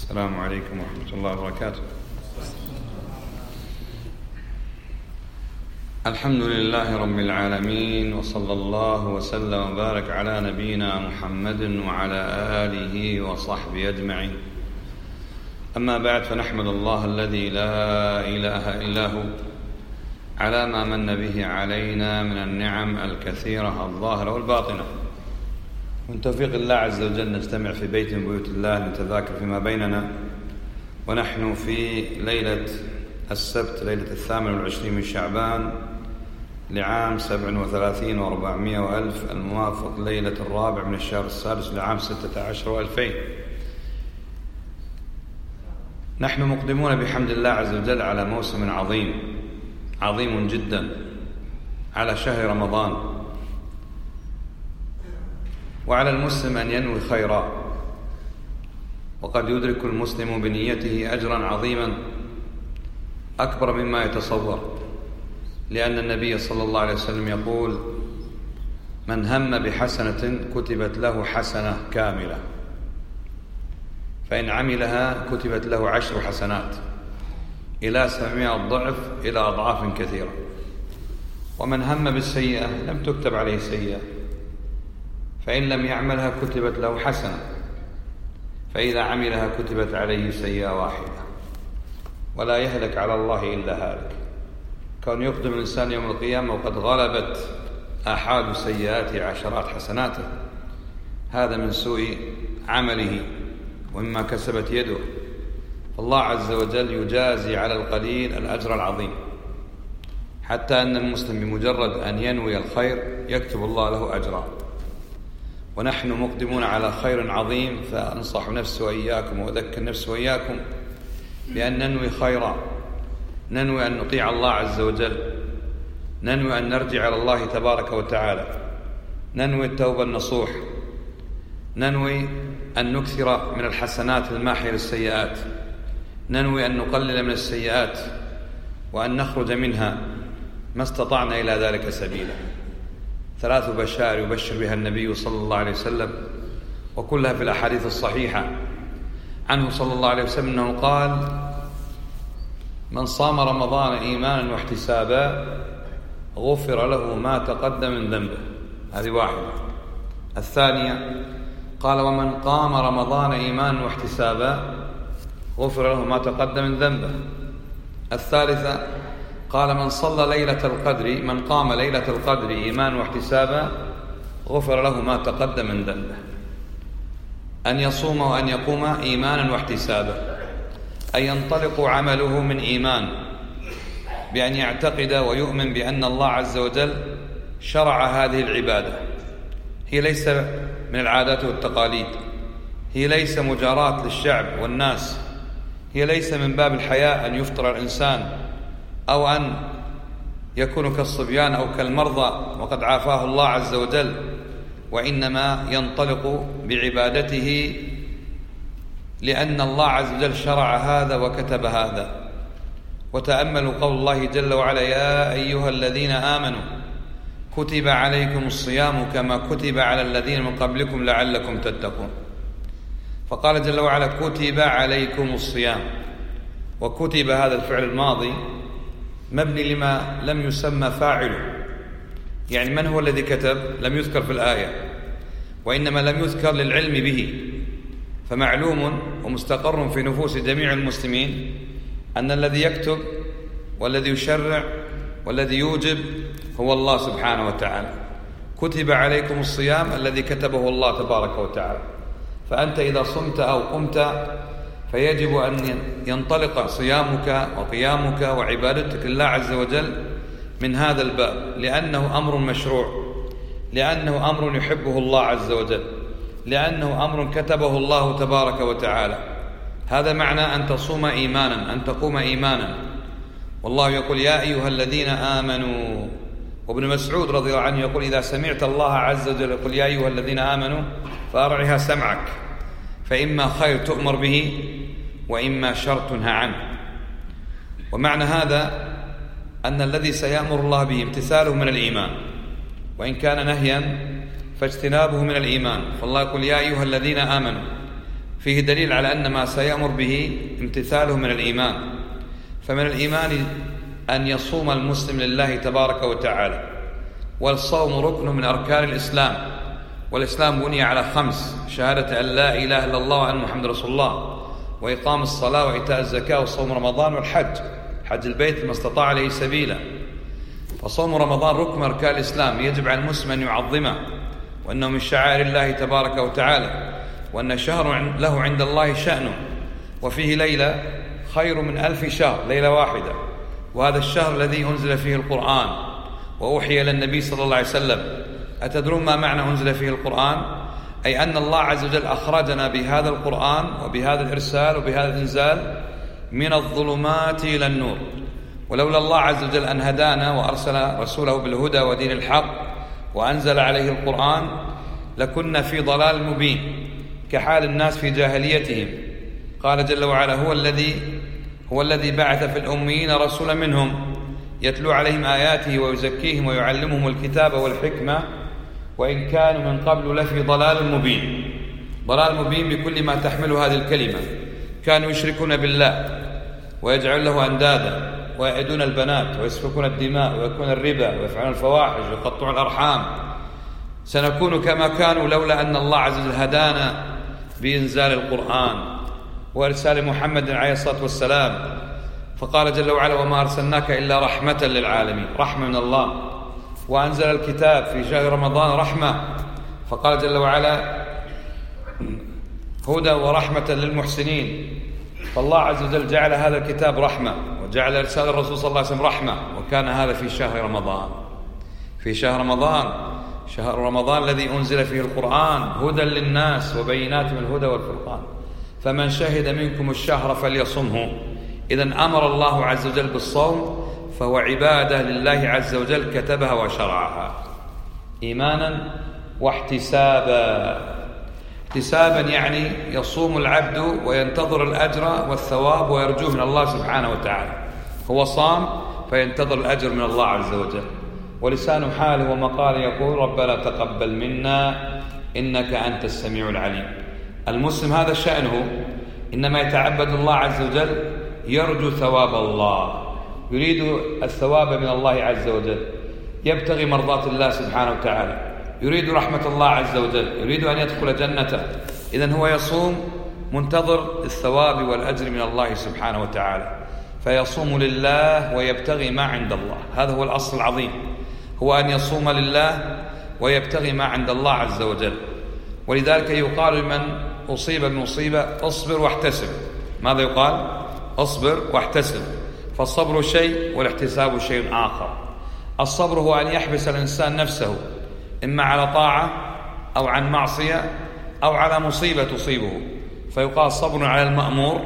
السلام عليكم ورحمة الله وبركاته. الحمد لله رب العالمين، وصلى الله وسلم وبارك على نبينا محمد وعلى آله وصحبه أجمعين. أما بعد، فنحمد الله الذي لا إله إلا هو على ما من به علينا من النعم الكثيرة الظاهرة والباطنة. من توفيق الله عز وجل نجتمع في بيت من بيوت الله نتذاكر فيما بيننا، ونحن في ليلة السبت، ليلة 28 من شعبان لعام 37 و400 وألف، الموافق ليلة الرابع من الشهر السادس لعام 16 و2000. نحن مقدمون بحمد الله عز وجل على موسم عظيم جدا، على شهر رمضان. وعلى المسلم أن ينوي خيرا، وقد يدرك المسلم بنيته أجرا عظيما أكبر مما يتصور، لأن النبي صلى الله عليه وسلم يقول: من هم بحسنة كتبت له حسنة كاملة، فإن عملها كتبت له 10 حسنات إلى 700 ضعف، إلى أضعاف كثيرة. ومن هم بالسيئة لم تكتب عليه سيئة، فإن لم يعملها كتبت له حسنة، فإذا عملها كتبت عليه سيئة واحدة. ولا يهلك على الله إلا هالك. كون يقدم الإنسان يوم القيامة وقد غلبت آحاد سيئاته عشرات حسناته، هذا من سوء عمله ومما كسبت يده. الله عز وجل يجازي على القليل الأجر العظيم، حتى أن المسلم بمجرد أن ينوي الخير يكتب الله له أجرا. ونحن مقدمون على خير عظيم، فأنصح نفسي وإياكم وأذكر نفسي وإياكم بأن ننوي خيرا، ننوي أن نطيع الله عز وجل، ننوي أن نرجع إلى الله تبارك وتعالى، ننوي التوبة النصوح، ننوي أن نكثر من الحسنات الماحية للسيئات، ننوي أن نقلل من السيئات وأن نخرج منها ما استطعنا إلى ذلك سبيلا. 3 بشائر يبشر بها النبي صلى الله عليه وسلم، وكلها في الأحاديث الصحيحة عنه صلى الله عليه وسلم أنه قال: من صام رمضان إيمانا واحتسابا غفر له ما تقدم من ذنبه. هذه واحدة. الثانية قال: ومن قام رمضان إيمانا واحتسابا غفر له ما تقدم من ذنبه. الثالثة قال: من صلى ليلة القدر، من قام ليلة القدر إيمانا واحتسابا غفر له ما تقدم من ذنبه. أن يصوم وأن يقوم إيمانا واحتسابا، أن ينطلق عمله من إيمان، بأن يعتقد ويؤمن بأن الله عز وجل شرع هذه العبادة. هي ليس من العادات والتقاليد، هي ليس مجاراة للشعب والناس، هي ليس من باب الحياء أن يفطر الإنسان أو أن يكون كالصبيان أو كالمرضى وقد عافاه الله عز وجل، وإنما ينطلق بعبادته لأن الله عز وجل شرع هذا وكتب هذا. وتأملوا قول الله جل وعلا: يا أيها الذين آمنوا كتب عليكم الصيام كما كتب على الذين من قبلكم لعلكم تتقون. فقال جل وعلا: كتب عليكم الصيام. وكتب هذا الفعل الماضي مبني لما لم يسمى فاعله، يعني من هو الذي كتب لم يذكر في الآية، وإنما لم يذكر للعلم به. فمعلوم ومستقر في نفوس جميع المسلمين أن الذي يكتب والذي يشرع والذي يوجب هو الله سبحانه وتعالى. كتب عليكم الصيام الذي كتبه الله تبارك وتعالى. فأنت إذا صمت أو قمت فيجب أن ينطلق صيامك وقيامك وعبادتك لله عز وجل من هذا الباب، لأنه أمر مشروع، لأنه أمر يحبه الله عز وجل، لأنه أمر كتبه الله تبارك وتعالى. هذا معنى أن تصوم إيمانا، أن تقوم إيمانا. والله يقول: يا أيها الذين آمنوا. وابن مسعود رضي الله عنه يقول: إذا سمعت الله عز وجل يقول يا أيها الذين آمنوا فأرعها سمعك، فإما خير تؤمر به وإما شر تنهى عنه. ومعنى هذا أن الذي سيأمر الله به امتثاله من الإيمان، وإن كان نهيا فاجتنابه من الإيمان. فالله يقول: يا أيها الذين آمنوا فيه دليل على أن ما سيأمر به امتثاله من الإيمان. فمن الإيمان أن يصوم المسلم لله تبارك وتعالى، والصوم ركن من أركان الإسلام، والإسلام بني على 5: شهادة أن لا إله إلا الله وأن محمد رسول الله، وإقام الصلاة، وإيتاء الزكاة، وصوم رمضان، والحج، حج البيت ما استطاع عليه سبيلا. فصوم رمضان ركن من أركان الإسلام، يجب على المسلم أن يعظمه، وأنه من شعائر الله تبارك وتعالى، وأن شهر له عند الله شأنه، وفيه ليلة خير من 1000 شهر، ليلة واحدة. وهذا الشهر الذي أنزل فيه القرآن وأوحي إلى النبي صلى الله عليه وسلم. أتدرون ما معنى أنزل فيه القرآن؟ أي أن الله عز وجل أخرجنا بهذا القرآن وبهذا الإرسال وبهذا الإنزال من الظلمات إلى النور. ولولا الله عز وجل أن هدانا وأرسل رسوله بالهدى ودين الحق وأنزل عليه القرآن لكنا في ضلال مبين، كحال الناس في جاهليتهم. قال جل وعلا: هو الذي بعث في الأميين رسولا منهم يتلو عليهم آياته ويزكيهم ويعلمهم الكتاب والحكمة وإن كانوا من قبل لفي ضلال مبين. ضلال مبين بكل ما تحمل هذه الكلمة. كانوا يشركون بالله ويجعلون له أندادا ويعدون البنات ويسفكون الدماء ويأكلون الربا ويفعلون الفواحش ويقطعون الأرحام. سنكون كما كانوا لولا أن الله عز وجل هدانا بإنزال القرآن وإرسال محمد عليه الصلاة والسلام. فقال جل وعلا: وما أرسلناك إلا رحمة للعالمين، رحمة من الله. وأنزل الكتاب في شهر رمضان رحمة، فقال جل وعلا: هدى ورحمة للمحسنين. فالله عز وجل جعل هذا الكتاب رحمة، وجعل إرسال الرسول صلى الله عليه وسلم رحمة، وكان هذا في شهر رمضان. في شهر رمضان، شهر رمضان الذي أنزل فيه القرآن هدى للناس وبينات من الهدى والفرقان، فمن شهد منكم الشهر فليصمه. إذن أمر الله عز وجل بالصوم، فهو عبادة لله عز وجل كتبها وشرعها إيمانا واحتسابا. احتسابا يعني يصوم العبد وينتظر الأجر والثواب ويرجوه من الله سبحانه وتعالى. هو صام فينتظر الأجر من الله عز وجل، ولسان حاله ومقاله يقول: ربنا تقبل منا إنك أنت السميع العليم. المسلم هذا شأنه، إنما يتعبد الله عز وجل يرجو ثواب الله، يريد الثواب من الله عز وجل، يبتغي مرضاة الله سبحانه وتعالى، يريد رحمة الله عز وجل، يريد أن يدخل جنته. إذن هو يصوم منتظر الثواب والأجر من الله سبحانه وتعالى، فيصوم لله ويبتغي ما عند الله. هذا هو الأصل العظيم، هو أن يصوم لله ويبتغي ما عند الله عز وجل. ولذلك يقال لمن أصيب بمصيبة: اصبر واحتسب. ماذا يقال؟ اصبر واحتسب. فالصبر شيء والاحتساب شيء آخر. الصبر هو أن يحبس الإنسان نفسه إما على طاعة أو عن معصية أو على مصيبة تصيبه، فيقال صبر على المأمور،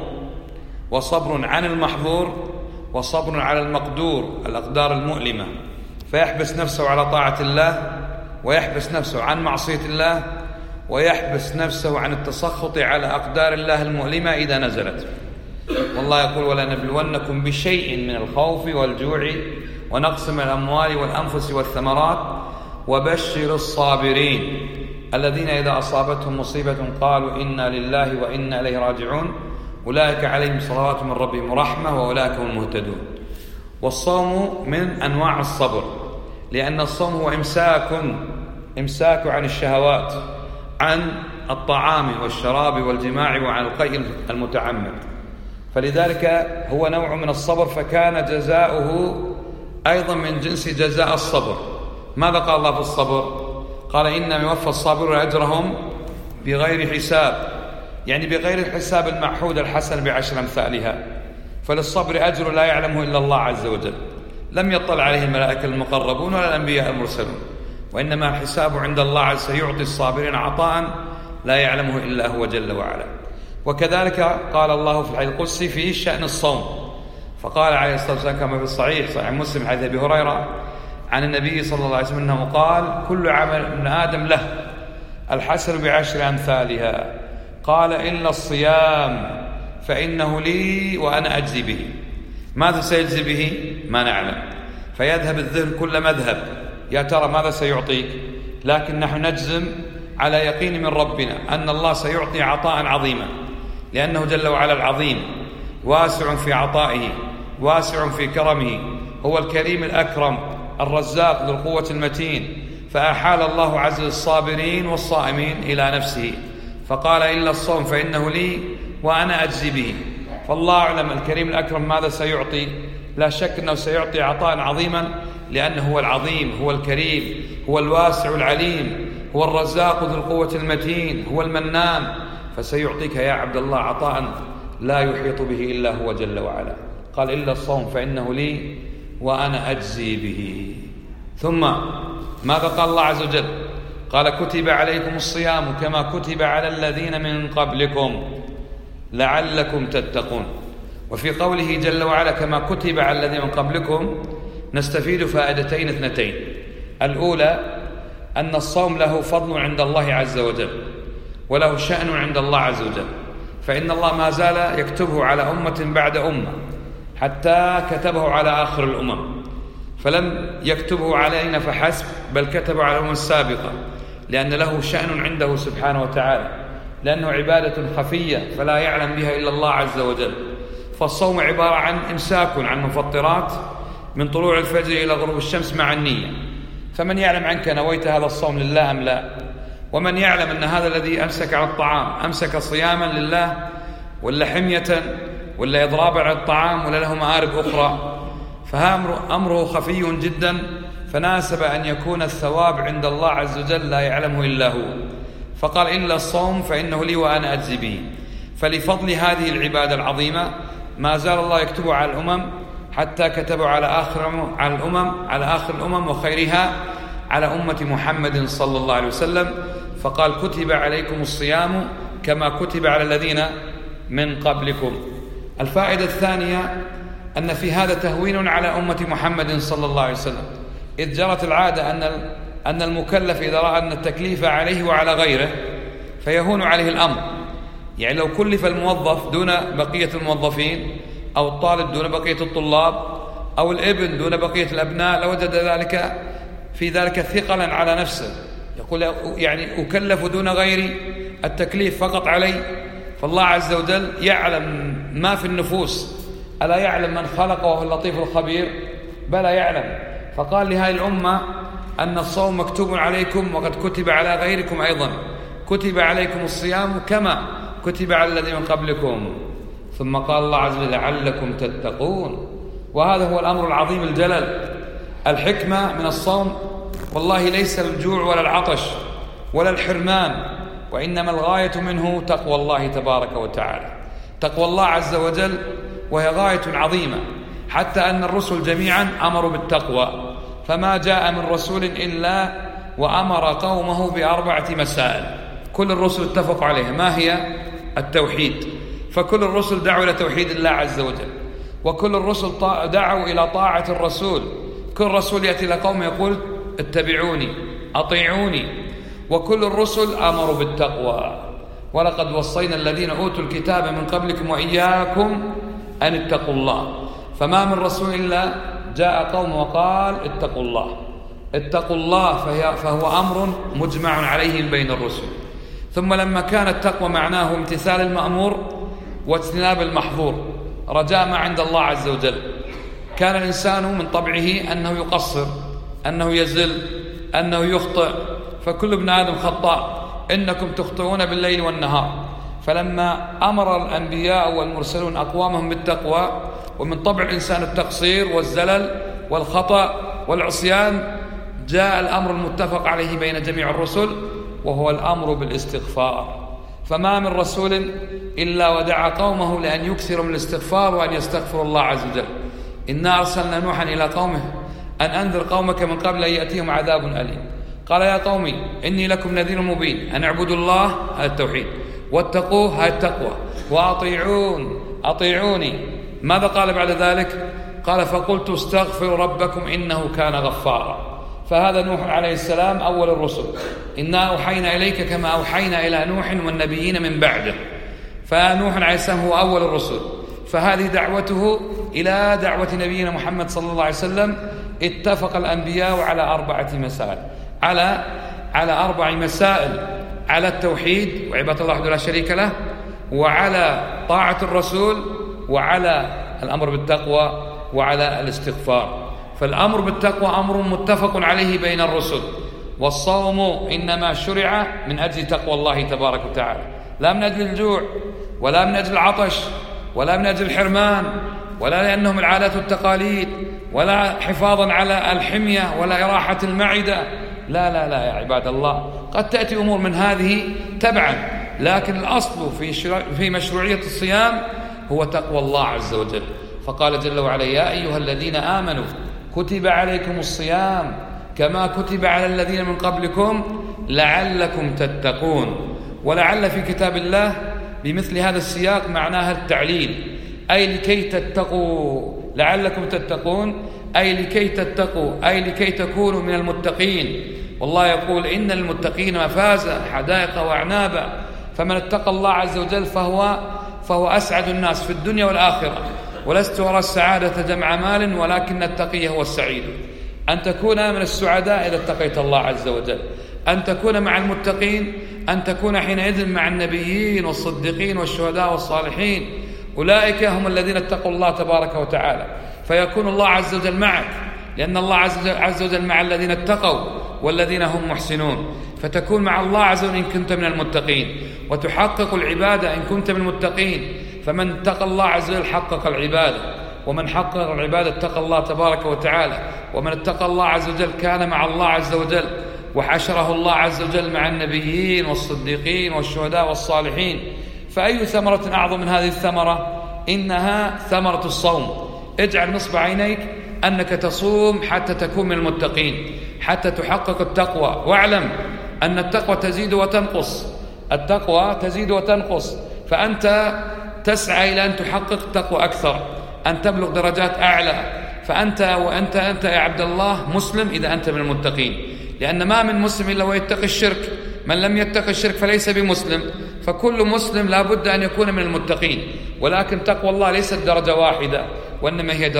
وصبر عن المحظور، وصبر على المقدور، الأقدار المؤلمة. فيحبس نفسه على طاعة الله، ويحبس نفسه عن معصية الله، ويحبس نفسه عن التسخط على أقدار الله المؤلمة إذا نزلت. والله يقول: ولنبلونكم بشيء من الخوف والجوع ونقص من الأموال والأنفس والثمرات وبشر الصابرين الذين إذا أصابتهم مصيبة قالوا إنا لله وإنا إليه راجعون أولئك عليهم صلوات من ربهم ورحمة وأولئك هم المهتدون. والصوم من أنواع الصبر، لأن الصوم هو إمساك عن الشهوات، عن الطعام والشراب والجماع وعن القيء المتعمد، فلذلك هو نوع من الصبر، فكان جزاؤه أيضا من جنس جزاء الصبر. ماذا قال الله في الصبر؟ قال: إنما يوفى الصابرون أجرهم بغير حساب، يعني بغير الحساب المعهود الحسن ب10 أمثالها. فللصبر أجر لا يعلمه إلا الله عز وجل، لم يطلع عليه الملائكة المقربون ولا الأنبياء المرسلون، وإنما الحساب عند الله عز وجل، يعطي الصابرين عطاء لا يعلمه إلا هو جل وعلا. وكذلك قال الله في الحديث القدسي في شأن الصوم، فقال عليه الصلاة والسلام كما في صحيح مسلم حديث أبي هريرة عن النبي صلى الله عليه وسلم أنه قال: كل عمل ابن آدم له الحسن ب10 أمثالها، قال: إلا الصيام فإنه لي وأنا أجزي به. ماذا سيجزي به؟ ما نعلم. فيذهب الذهن كل مذهب، يا ترى ماذا سيعطيك؟ لكن نحن نجزم على يقين من ربنا أن الله سيعطي عطاء عظيما، لأنه جل وعلا العظيم واسع في عطائه، واسع في كرمه، هو الكريم الأكرم الرزاق ذو القوة المتين. فأحال الله عز الصابرين والصائمين إلى نفسه، فقال إلا الصوم فإنه لي وأنا أجزي به. فالله أعلم الكريم الأكرم ماذا سيعطي، لا شك أنه سيعطي عطاء عظيما، لأنه هو العظيم، هو الكريم، هو الواسع العليم، هو الرزاق ذو القوة المتين، هو المنان. فسيعطيك يا عبد الله عطاء لا يحيط به إلا هو جل وعلا. قال إلا الصوم فإنه لي وأنا أجزي به. ثم ماذا قال الله عز وجل؟ قال كتب عليكم الصيام كما كتب على الذين من قبلكم لعلكم تتقون. وفي قوله جل وعلا كما كتب على الذين من قبلكم نستفيد فائدتين اثنتين. الأولى أن الصوم له فضل عند الله عز وجل، وله شأن عند الله عز وجل، فإن الله ما زال يكتبه على أمة بعد أمة، حتى كتبه على آخر الأمم، فلم يكتبه علينا فحسب، بل كتبه على الأمم السابقة، لأن له شأن عنده سبحانه وتعالى، لأنه عبادة خفية فلا يعلم بها إلا الله عز وجل. فالصوم عبارة عن إمساك عن مفطرات من طلوع الفجر إلى غروب الشمس مع النية. فمن يعلم عنك نويت هذا الصوم لله أم لا؟ ومن يعلم أن هذا الذي أمسك على الطعام أمسك صياما لله، ولا حمية، ولا إضرابا على الطعام، ولا له مآرب أخرى؟ فأمره خفي جدا، فناسب أن يكون الثواب عند الله عز وجل لا يعلمه إلا هو. فقال إلا الصوم فإنه لي وأنا أجزي به. فلفضل هذه العبادة العظيمة ما زال الله يكتبه على الأمم، حتى كتبه على آخر الأمم وخيرها على أمة محمد صلى الله عليه وسلم. فقال كتب عليكم الصيام كما كتب على الذين من قبلكم. الفائدة الثانية أن في هذا تهوين على أمة محمد صلى الله عليه وسلم، إذ جرت العادة أن المكلف إذا رأى أن التكليف عليه وعلى غيره فيهون عليه الأمر. يعني لو كلف الموظف دون بقية الموظفين، أو الطالب دون بقية الطلاب، أو الابن دون بقية الأبناء، لوجد في ذلك ثقلا على نفسه، يقول يعني أكلف دون غيري، التكليف فقط علي. فالله عز وجل يعلم ما في النفوس، ألا يعلم من خلق وهو اللطيف الخبير؟ بلى يعلم. فقال لهذه الأمة أن الصوم مكتوب عليكم وقد كتب على غيركم أيضا، كتب عليكم الصيام كما كتب على الذين من قبلكم. ثم قال الله عز وجل لعلكم تتقون. وهذا هو الأمر العظيم الجلل. الحكمة من الصوم والله ليس الجوع ولا العطش ولا الحرمان، وإنما الغاية منه تقوى الله تبارك وتعالى، تقوى الله عز وجل، وهي غاية عظيمة، حتى أن الرسل جميعا أمروا بالتقوى. فما جاء من رسول إلا وأمر قومه بأربعة مسائل، كل الرسل اتفقوا عليها. ما هي؟ التوحيد. فكل الرسل دعوا إلى توحيد الله عز وجل، وكل الرسل دعوا إلى طاعة الرسول. كل رسول يأتي إلى قوم يقول اتبعوني أطيعوني، وكل الرسل أمروا بالتقوى. ولقد وصينا الذين أوتوا الكتاب من قبلكم وإياكم أن اتقوا الله. فما من رسول إلا جاء قوم وقال اتقوا الله، اتقوا الله، فهو أمر مجمع عليه بين الرسل. ثم لما كان التقوى معناه امتثال المأمور واجتناب المحظور، رجاء ما عند الله عز وجل. كان الإنسان من طبعه أنه يقصر، أنه يزل، أنه يخطئ، فكل ابن آدم خطاء، إنكم تخطئون بالليل والنهار. فلما أمر الأنبياء والمرسلون أقوامهم بالتقوى، ومن طبع الإنسان التقصير والزلل والخطأ والعصيان، جاء الأمر المتفق عليه بين جميع الرسل، وهو الأمر بالاستغفار. فما من رسول إلا ودعا قومه لأن يكثروا من الاستغفار وأن يستغفروا الله عز وجل. إنا أرسلنا نوحا إلى قومه أن أنذر قومك من قبل أن يأتيهم عذاب أليم. قال يا قومي إني لكم نذير مبين أن اعبدوا الله، هذا التوحيد، واتقوه، هذا التقوى، أطيعوني. ماذا قال بعد ذلك؟ قال فقلت استغفروا ربكم إنه كان غفارا. فهذا نوح عليه السلام أول الرسل، إنا أوحينا إليك كما أوحينا إلى نوح والنبيين من بعده. فنوح عليه السلام هو أول الرسل، فهذه دعوته إلى دعوة نبينا محمد صلى الله عليه وسلم. اتفق الأنبياء على 4 مسائل، على 4 مسائل على التوحيد وعبادة الله وحده لا شريك له، وعلى طاعة الرسول، وعلى الأمر بالتقوى، وعلى الاستغفار. فالأمر بالتقوى أمر متفق عليه بين الرسل، والصوم إنما شرع من أجل تقوى الله تبارك وتعالى، لا من أجل الجوع، ولا من أجل العطش، ولا من أجل الحرمان، ولا لأنهم العادات والتقاليد، ولا حفاظا على الحمية، ولا إراحة المعدة. لا لا لا يا عباد الله، قد تأتي أمور من هذه تبعا، لكن الأصل في مشروعية الصيام هو تقوى الله عز وجل. فقال جل وعلا: يا أيها الذين آمنوا كتب عليكم الصيام كما كتب على الذين من قبلكم لعلكم تتقون. ولعل في كتاب الله بمثل هذا السياق معناها التعليل، أي لكي تتقوا، لعلكم تتقون أي لكي تتقوا، أي لكي تكونوا من المتقين. والله يقول: إن المتقين مفازة حدائق وأعنابا. فمن اتقى الله عز وجل فهو أسعد الناس في الدنيا والآخرة. ولست أرى السعادة جمع مال، ولكن التقي هو السعيد. أن تكون من السعداء إذا اتقيت الله عز وجل، أن تكون مع المتقين، أن تكون حينئذ مع النبيين والصديقين والشهداء والصالحين. أولئك هم الذين اتقوا الله تبارك وتعالى، فيكون الله عز وجل معك، لأن الله عز وجل مع الذين اتقوا والذين هم محسنون. فتكون مع الله عز وجل إن كنت من المتقين، وتحقق العبادة إن كنت من المتقين. فمن اتقى الله عز وجل حقق العبادة، ومن حقق العبادة اتقى الله تبارك وتعالى. ومن اتقى الله عز وجل كان مع الله عز وجل، وحشره الله عز وجل مع النبيين والصديقين والشهداء والصالحين. فأي ثمرة أعظم من هذه الثمرة؟ إنها ثمرة الصوم. اجعل نصب عينيك أنك تصوم حتى تكون من المتقين، حتى تحقق التقوى. واعلم أن التقوى تزيد وتنقص، التقوى تزيد وتنقص. فأنت تسعى إلى أن تحقق التقوى أكثر، أن تبلغ درجات أعلى. فأنت أنت يا عبد الله مسلم إذا أنت من المتقين، لأن ما من مسلم إلا ويتقي الشرك. من لم يتقي الشرك فليس بمسلم. فكل مسلم لا بد أن يكون من المتقين. ولكن تقوى الله ليست درجة واحدة، وإنما هي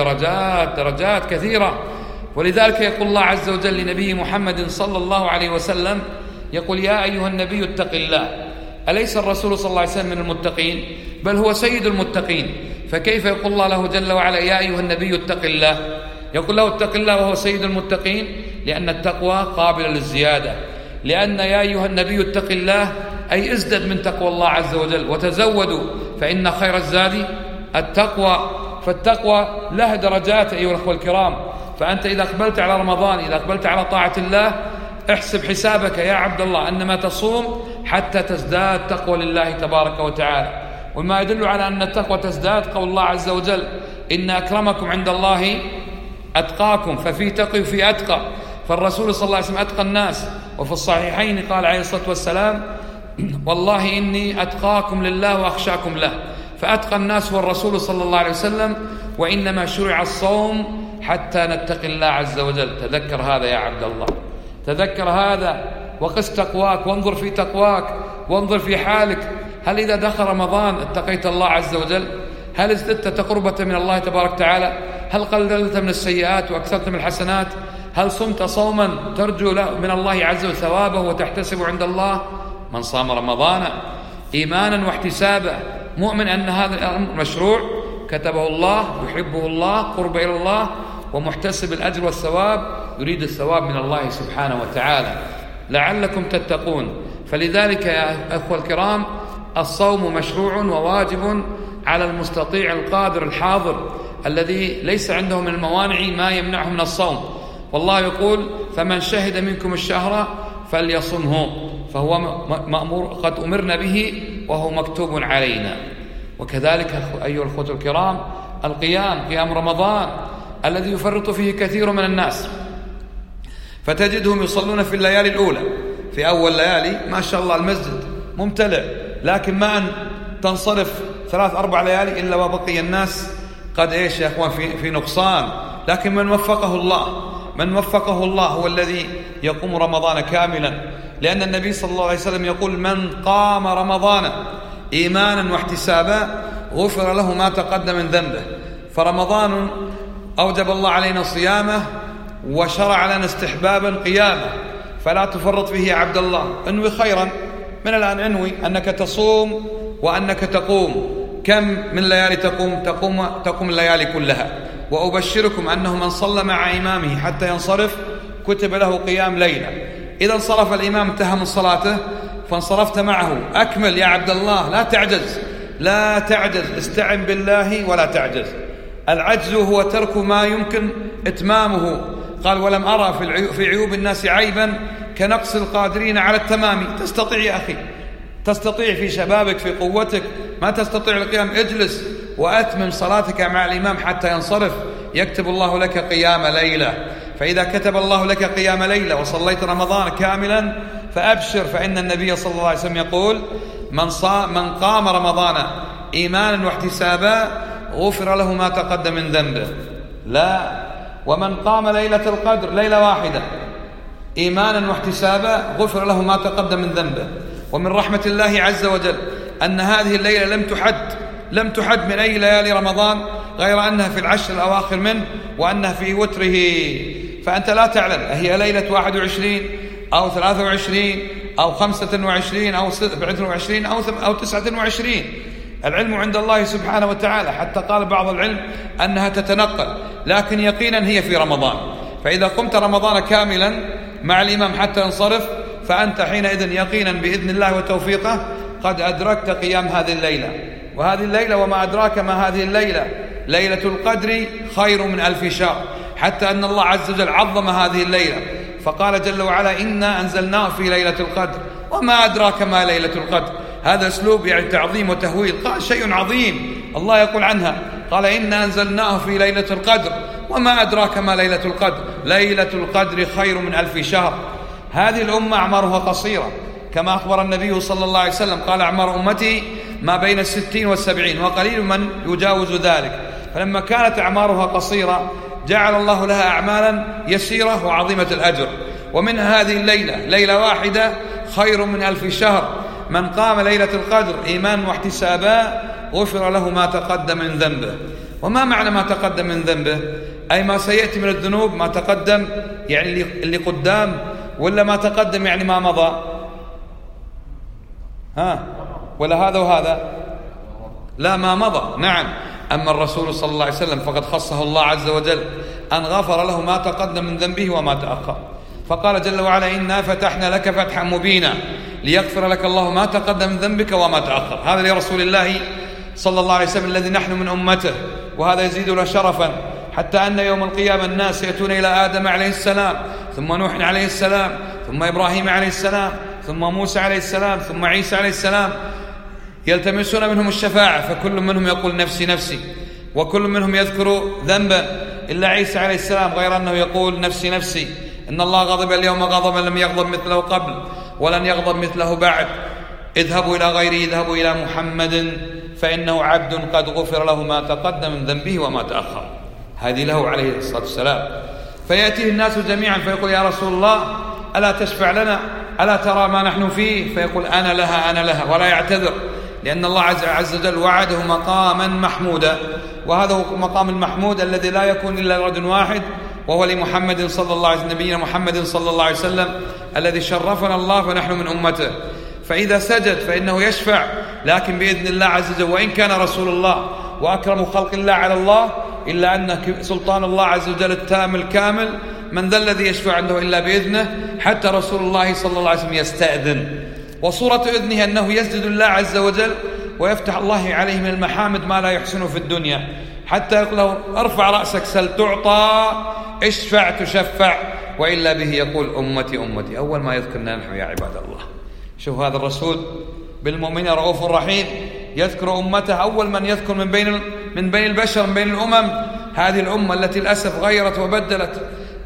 درجات كثيرة. ولذلك يقول الله عز وجل لنبي محمد صلى الله عليه وسلم، يقول: يا أيها النبي اتق الله. أليس الرسول صلى الله عليه وسلم من المتقين؟ بل هو سيد المتقين. فكيف يقول الله له جل وعلا: يا أيها النبي اتق الله؟ يقول له اتق الله وهو سيد المتقين، لأن التقوى قابلة للزيادة. لأن يا أيها النبي اتق الله أي ازدد من تقوى الله عز وجل، وتزودوا فإن خير الزاد التقوى. فالتقوى لها درجات أيها الأخوة الكرام. فأنت إذا أقبلت على رمضان، إذا أقبلت على طاعة الله، احسب حسابك يا عبد الله أنما تصوم حتى تزداد تقوى لله تبارك وتعالى. وما يدل على أن التقوى تزداد قول الله عز وجل: إن أكرمكم عند الله أتقاكم. ففي تقي وفي أتقى. فالرسول صلى الله عليه وسلم أتقى الناس. وفي الصحيحين قال عليه الصلاة والسلام: والله إني أتقاكم لله وأخشاكم له. فأتقى الناس هو الرسول صلى الله عليه وسلم. وإنما شرع الصوم حتى نتقي الله عز وجل. تذكر هذا يا عبد الله، تذكر هذا، وقس تقواك، وانظر في تقواك، وانظر في حالك. هل إذا دخل رمضان اتقيت الله عز وجل؟ هل ازددت تقربة من الله تبارك وتعالى؟ هل قللت من السيئات وأكثرت من الحسنات؟ هل صمت صوما ترجو من الله عز وجل ثوابه وتحتسب عند الله؟ من صام رمضان إيمانا واحتسابا مؤمن أن هذا الأمر مشروع كتبه الله، يحبه الله، قرب إلى الله، ومحتسب الأجر والثواب، يريد الثواب من الله سبحانه وتعالى. لعلكم تتقون. فلذلك يا أخوة الكرام، الصوم مشروع وواجب على المستطيع القادر الحاضر الذي ليس عنده من الموانع ما يمنعه من الصوم. والله يقول: فمن شهد منكم الشهر فليصمه. فهو مأمور، قد أمرنا به وهو مكتوب علينا. وكذلك أيها الأخوة الكرام، قيام رمضان الذي يفرط فيه كثير من الناس. فتجدهم يصلون في الليالي الأولى، في أول ليالي ما شاء الله المسجد ممتلئ، لكن ما أن تنصرف 3-4 ليالي إلا وبقي الناس قد إيش يا أخوان في نقصان. لكن من وفقه الله هو الذي يقوم رمضان كاملا. لأن النبي صلى الله عليه وسلم يقول: من قام رمضان إيمانا واحتسابا غفر له ما تقدم من ذنبه. فرمضان أوجب الله علينا صيامه، وشرع لنا استحبابا قيامه. فلا تفرط فيه يا عبد الله. انوي خيرا، من الآن انوي أنك تصوم وأنك تقوم. كم من ليالي تقوم الليالي كلها. وأبشركم أنه من صلى مع إمامه حتى ينصرف كتب له قيام ليلة. إذا انصرف الإمام انتهى من صلاته فانصرفت معه، أكمل يا عبد الله، لا تعجز، استعن بالله ولا تعجز. العجز هو ترك ما يمكن إتمامه. قال ولم أرى في عيوب الناس عيبا كنقص القادرين على التمام. تستطيع يا أخي، تستطيع في شبابك في قوتك، ما تستطيع القيام اجلس وأتمم صلاتك مع الإمام حتى ينصرف، يكتب الله لك قيام ليلة. فإذا كتب الله لك قيام ليلة وصليت رمضان كاملا فأبشر، فإن النبي صلى الله عليه وسلم يقول من قام رمضان إيمانا واحتسابا غفر له ما تقدم من ذنبه. لا، ومن قام ليلة القدر ليلة واحدة إيمانا واحتسابا غفر له ما تقدم من ذنبه. ومن رحمة الله عز وجل أن هذه الليلة لم تحد من أي ليالي رمضان غير أنها في العشر الأواخر منه وأنها في وتره. فأنت لا تعلم هي ليلة 21 أو 23 أو 25 أو 27 أو 29. العلم عند الله سبحانه وتعالى، حتى قال بعض العلم أنها تتنقل، لكن يقينا هي في رمضان. فإذا قمت رمضان كاملا مع الإمام حتى ينصرف فأنت حينئذ يقينا بإذن الله وتوفيقه قد أدركت قيام هذه الليلة. وهذه الليلة وما أدراك ما هذه الليلة، ليلة القدر خير من 1000 شهر، حتى أن الله عز وجل عظم هذه الليلة فقال جل وعلا إنا أنزلناه في ليلة القدر وما أدراك ما ليلة القدر. هذا أسلوب يعني تعظيم وتهويل. قال شيء عظيم الله يقول عنها، قال إنا أنزلناه في ليلة القدر وما أدراك ما ليلة القدر. ليلة القدر خير من 1000 شهر. هذه الأمة أعمارها قصيرة كما أخبر النبي صلى الله عليه وسلم، قال أعمار أمتي ما بين 60 و70 وقليل من يجاوز ذلك. فلما كانت أعمارها قصيرة جعل الله لها أعمالا يسيرة وعظيمة الأجر. ومن هذه الليلة ليلة واحدة خير من 1000 شهر. من قام ليلة القدر إيمانا واحتسابا غفر له ما تقدم من ذنبه. وما معنى ما تقدم من ذنبه؟ أي ما سيأتي من الذنوب، ما تقدم يعني اللي قدام، ولا ما تقدم يعني ما مضى؟ ولا هذا وهذا؟ لا، ما مضى. نعم. أما الرسول صلى الله عليه وسلم فقد خصه الله عز وجل أن غفر له ما تقدم من ذنبه وما تأخر. فقال جل وعلا إنا فتحنا لك فتحا مبينا ليغفر لك الله ما تقدم من ذنبك وما تأخر. هذا لرسول الله صلى الله عليه وسلم الذي نحن من أمته، وهذا يزيد له شرفا، حتى أن يوم القيامة الناس يأتون إلى آدم عليه السلام، ثم نوح عليه السلام، ثم إبراهيم عليه السلام، ثم موسى عليه السلام، ثم عيسى عليه السلام، يلتمسون منهم الشفاعة، فكل منهم يقول نفسي نفسي، وكل منهم يذكر ذنبا إلا عيسى عليه السلام، غير أنه يقول نفسي نفسي. إن الله غضب اليوم غضبا لم يغضب مثله قبل ولن يغضب مثله بعد. اذهبوا إلى غيره، اذهبوا إلى محمد فإنه عبد قد غفر له ما تقدم من ذنبه وما تأخر. هذه له عليه الصلاة والسلام. فيأتيه الناس جميعا فيقول يا رسول الله ألا تشفع لنا، ألا ترى ما نحن فيه؟ فيقول أنا لها ولا يعتذر، لأن الله عز وجل وعده مقاما محمودا. وهذا هو المقام المحمود الذي لا يكون إلا لرجل واحد، وهو لمحمد صلى الله عليه وسلم، نبينا محمد صلى الله عليه وسلم الذي شرفنا الله فنحن من أمته. فإذا سجد فإنه يشفع، لكن بإذن الله عز وجل، وإن كان رسول الله وأكرم خلق الله على الله، إلا أن سلطان الله عز وجل التام الكامل، من ذا الذي يشفع عنده إلا بإذنه، حتى رسول الله صلى الله عليه وسلم يستأذن. وصورة إذنه أنه يسجد الله عز وجل ويفتح الله عليه من المحامد ما لا يحسنه في الدنيا، حتى يقول له ارفع رأسك سل تعطى، اشفع تشفع، وإلا به يقول أمتي أمتي. أول ما يذكرنا نحن يا عباد الله. شوف هذا الرسول بالمؤمنين رؤوف رحيم، يذكر أمته، أول من يذكر من بين البشر، من بين الأمم، هذه الأمة التي للأسف غيرت وبدلت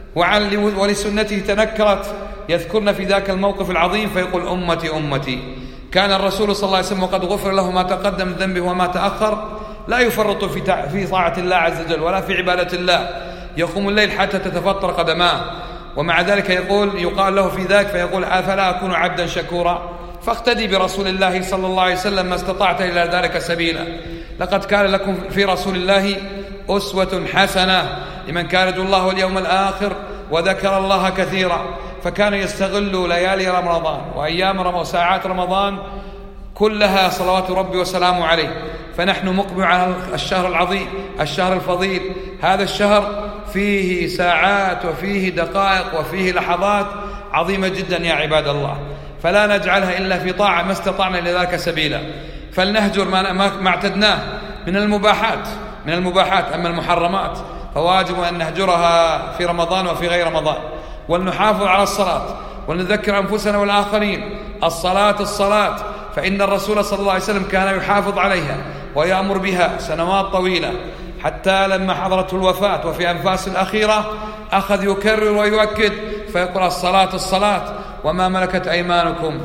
ولسنته تنكرت، يذكرنا في ذاك الموقف العظيم فيقول أمتي أمتي. كان الرسول صلى الله عليه وسلم وقد غفر له ما تقدم من ذنبه وما تأخر، لا يفرط في طاعة الله عز وجل ولا في عبادة الله، يقوم الليل حتى تتفطر قدماه، ومع ذلك يقال له في ذاك فيقول أفلا أكون عبدا شكورا؟ فاقتدي برسول الله صلى الله عليه وسلم ما استطعت إلى ذلك سبيلا. لقد كان لكم في رسول الله أسوة حسنة لمن كان يرجو الله واليوم الآخر وذكر الله كثيرا. فكان يستغل ليالي رمضان وأيام رمضان وساعات رمضان كلها صلوات ربي وسلامه عليه. فنحن مقبل على الشهر العظيم، الشهر الفضيل. هذا الشهر فيه ساعات وفيه دقائق وفيه لحظات عظيمة جدا يا عباد الله، فلا نجعلها إلا في طاعة ما استطعنا لذلك سبيلا. فلنهجر ما اعتدناه من المباحات. أما المحرمات فواجب أن نهجرها في رمضان وفي غير رمضان. ولنحافظ على الصلاة ونذكر أنفسنا والآخرين الصلاة، فإن الرسول صلى الله عليه وسلم كان يحافظ عليها ويأمر بها سنوات طويلة، حتى لما حضرته الوفاة وفي أنفاس الأخيرة أخذ يكرر ويؤكد فيقول الصلاة وما ملكت أيمانكم.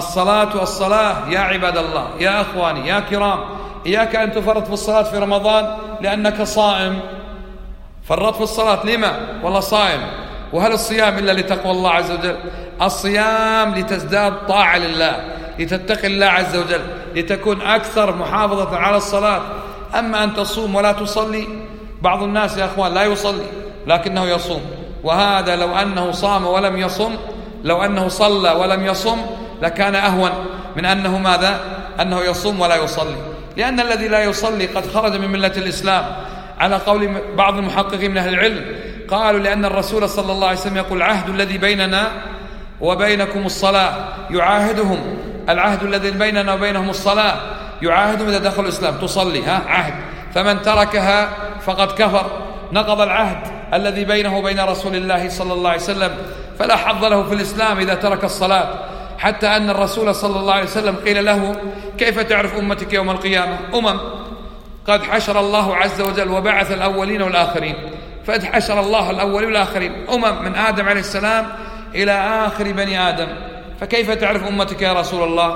الصلاة يا عباد الله، يا أخواني يا كرام، إياك أن تفرط في الصلاة في رمضان لأنك صائم. فرط في الصلاة لما؟ والله صائم. وهل الصيام إلا لتقوى الله عز وجل؟ الصيام لتزداد طاعة لله، لتتقي الله عز وجل، لتكون أكثر محافظة على الصلاة. أما أن تصوم ولا تصلي، بعض الناس يا أخوان لا يصلي لكنه يصوم، وهذا لو أنه صام ولم يصم، لو أنه صلى ولم يصم لكان أهون من أنه ماذا؟ أنه يصوم ولا يصلي. لأن الذي لا يصلي قد خرج من ملة الإسلام على قول بعض المحققين من أهل العلم. قالوا لأن الرسول صلى الله عليه وسلم يقول العهد الذي بيننا وبينكم الصلاة، يعاهدهم العهد الذي بيننا وبينهم الصلاة، يعاهدهم إذا دخلوا الإسلام تصلي عهد، فمن تركها فقد كفر، نقض العهد الذي بينه وبين رسول الله صلى الله عليه وسلم، فلا حظ له في الإسلام إذا ترك الصلاة. حتى أن الرسول صلى الله عليه وسلم قيل له كيف تعرف أمتك يوم القيامة؟ قد حشر الله عز وجل وبعث الأولين والآخرين، فحشر الله الأولين والآخرين من آدم عليه السلام إلى آخر بني آدم، فكيف تعرف أمتك يا رسول الله؟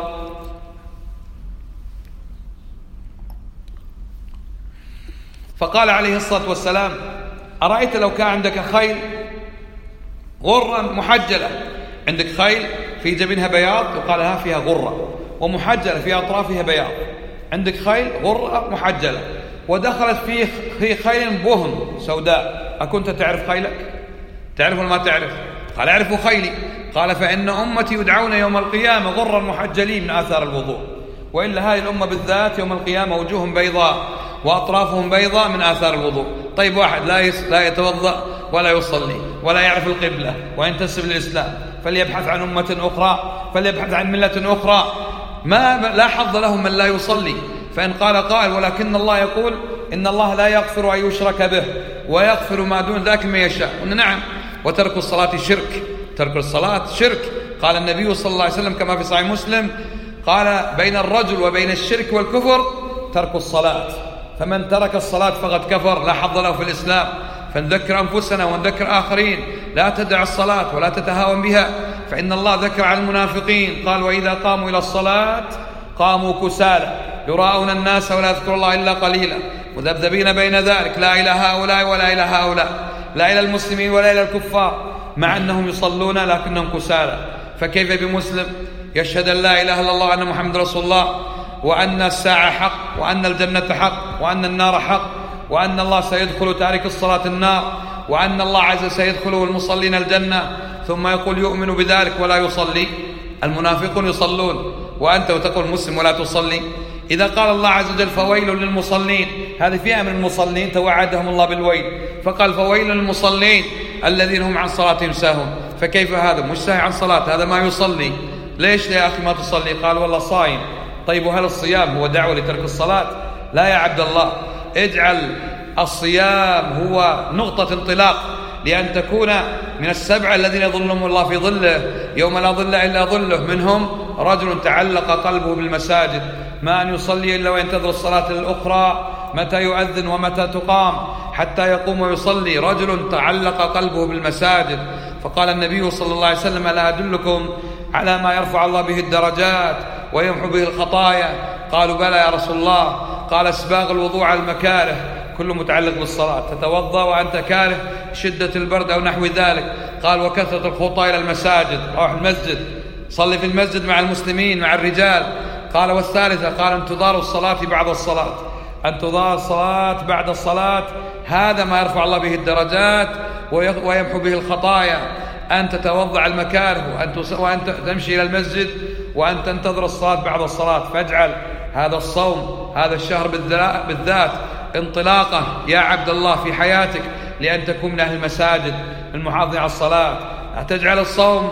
فقال عليه الصلاة والسلام أرأيت لو كان عندك خيل غرا محجلة، عندك خيل في جبينها بياض وقال فيها غرة ومحجلة في أطرافها بياض، عندك خيل غرة محجلة ودخلت في خيل بهن سوداء، أكنت تعرف خيلك؟ تعرف ولا ما تعرف؟ قال أعرف خيلي. قال فإن أمتي يدعون يوم القيامة غرا محجلين من آثار الوضوء، وإلا هذه الأمة بالذات يوم القيامة وجوههم بيضاء وأطرافهم بيضاء من آثار الوضوء. طيب واحد لا يتوضأ ولا يصلي ولا يعرف القبلة وينتسب للإسلام، فليبحث عن أمة أخرى، فليبحث عن ملة أخرى، لا حظ لهم من لا يصلي. فإن قال قائل ولكن الله يقول إن الله لا يغفر أن يشرك به ويغفر ما دون ذلك من يشاء، قلنا نعم. وترك الصلاة شرك، ترك الصلاة شرك. قال النبي صلى الله عليه وسلم كما في صحيح مسلم قال بين الرجل وبين الشرك والكفر ترك الصلاة، فمن ترك الصلاة فقد كفر، لا حظ له في الإسلام. فنذكر أنفسنا ونذكر آخرين، لا تدع الصلاة ولا تتهاون بها، فإن الله ذكر عن المنافقين قال وإذا قاموا إلى الصلاة قاموا كسالى يراءون الناس ولا يذكر الله إلا قليلا مذبذبين بين ذلك، لا إلى هؤلاء ولا إلى هؤلاء، لا إلى المسلمين ولا إلى الكفار، مع أنهم يصلون لكنهم كسالى. فكيف بمسلم يشهد أن لا إله إلا الله وأن محمد رسول الله وأن الساعة حق وأن الجنة حق وأن النار حق وأن الله سيدخل تارك الصلاة النار وأن الله عز وجل سيدخل المصلين الجنة، ثم يقول يؤمن بذلك ولا يصلي؟ المنافقون يصلون وأنت وتقول مسلم ولا تصلي. إذا قال الله عز وجل فويل للمصلين، هذه فئة من المصلين توعدهم الله بالويل، فقال فويل للمصلين الذين هم عن صلاتهم ساهون. فكيف هذا مش ساهي عن صلاة، هذا ما يصلي؟ ليش يا أخي ما تصلي؟ قال والله صائم. طيب وهل الصيام هو دعوة لترك الصلاة؟ لا يا عبد الله، اجعل الصيام هو نقطة انطلاق لأن تكون من السبعة الذين يظلهم الله في ظله يوم لا ظل إلا ظله. منهم رجل تعلق قلبه بالمساجد، ما أن يصلي إلا وينتظر الصلاة الأخرى متى يؤذن ومتى تقام حتى يقوم ويصلي. رجل تعلق قلبه بالمساجد. فقال النبي صلى الله عليه وسلم ألا أدلكم على ما يرفع الله به الدرجات ويمحو به الخطايا؟ قالوا بلى يا رسول الله. قال اسباغ الوضوء على المكاره، كله متعلق بالصلاة، تتوضأ وأنت كاره شدة البرد أو نحو ذلك. قال وكثرة الخطى إلى المساجد، روح المسجد صلي في المسجد مع المسلمين مع الرجال. قال والثالثة قال انتظار الصلاة بعد الصلاة، انتظار الصلاة بعد الصلاة، هذا ما يرفع الله به الدرجات ويمحو به الخطايا. أن تتوضع المكاره وأن تمشي إلى المسجد وأن تنتظر الصلاة بعد الصلاة. فاجعل هذا الصوم، هذا الشهر بالذات انطلاقة يا عبد الله في حياتك لأن تكون من أهل المساجد المحافظين على الصلاة. تجعل الصوم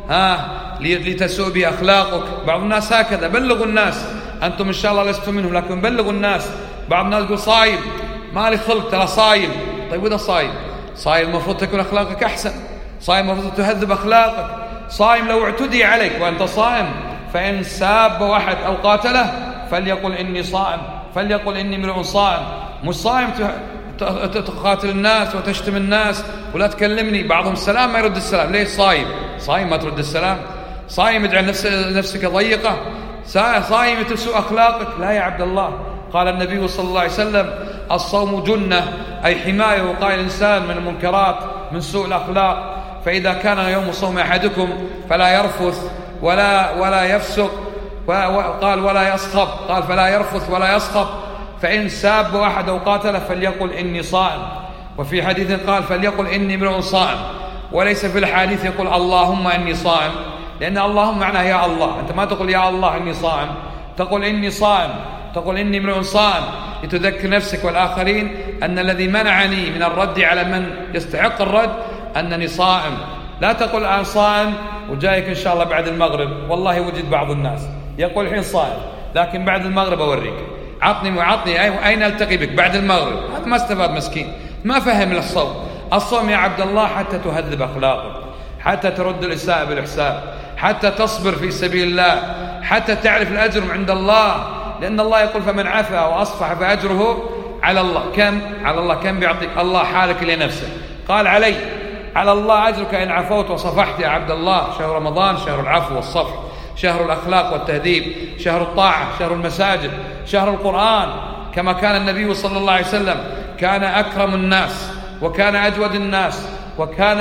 لتسوء به أخلاقك. بعض الناس هكذا، بلغوا الناس، أنتم إن شاء الله لستم منهم لكن بلغوا الناس. بعض الناس يقول صايم، ما لي خلق، ترى صايم. طيب وإذا صايم المفروض تكون أخلاقك أحسن، صايم المفروض تهذب أخلاقك. صايم لو اعتدي عليك وأنت صائم، فإن ساب واحد أو قاتله فليقل إني صائم، فليقل إني امرؤ صائم. مش صائم تقاتل الناس وتشتم الناس ولا تكلمني. بعضهم السلام ما يرد السلام. ليش صايم ما ترد السلام؟ صايم يجعل نفسك ضيقة، صايم تسوء أخلاقك. لا يا عبد الله. قال النبي صلى الله عليه وسلم الصوم جنة، أي حماية وقاية الإنسان من المنكرات، من سوء الأخلاق. فإذا كان يوم صوم أحدكم فلا يرفث ولا يفسق، قال ولا يصخب، قال فلا يرفث ولا يصخب. فإن ساب أحد أو قاتله فليقل إني صائم. وفي حديث قال فليقل إني امرؤ صائم، وليس في الحديث يقول اللهم إني صائم، لأن اللهم معناه يا الله. أنت ما تقول يا الله إني صائم، تقول إني صائم، تقول إني امرؤ صائم، لتذكر نفسك والآخرين أن الذي منعني من الرد على من يستحق الرد أنني صائم. لا تقول الآن صائم وجايك إن شاء الله بعد المغرب. والله وجد بعض الناس يقول الحين صائم لكن بعد المغرب أوريك، عطني أين ألتقي بك بعد المغرب. هذا ما استفاد، مسكين ما فهم الصوم يا عبد الله حتى تهذب أخلاقك، حتى ترد الإساءة بالإحسان، حتى تصبر في سبيل الله، حتى تعرف الأجر عند الله. لأن الله يقول فمن عفا وأصفح فأجره على الله. كم بيعطيك الله؟ حالك لنفسه. قال على الله أجرك إن عفوت وصفحت يا عبد الله. شهر رمضان شهر العفو والصفح، شهر الأخلاق والتهذيب، شهر الطاعة، شهر المساجد، شهر القرآن. كما كان النبي صلى الله عليه وسلم كان أكرم الناس وكان أجود الناس وكان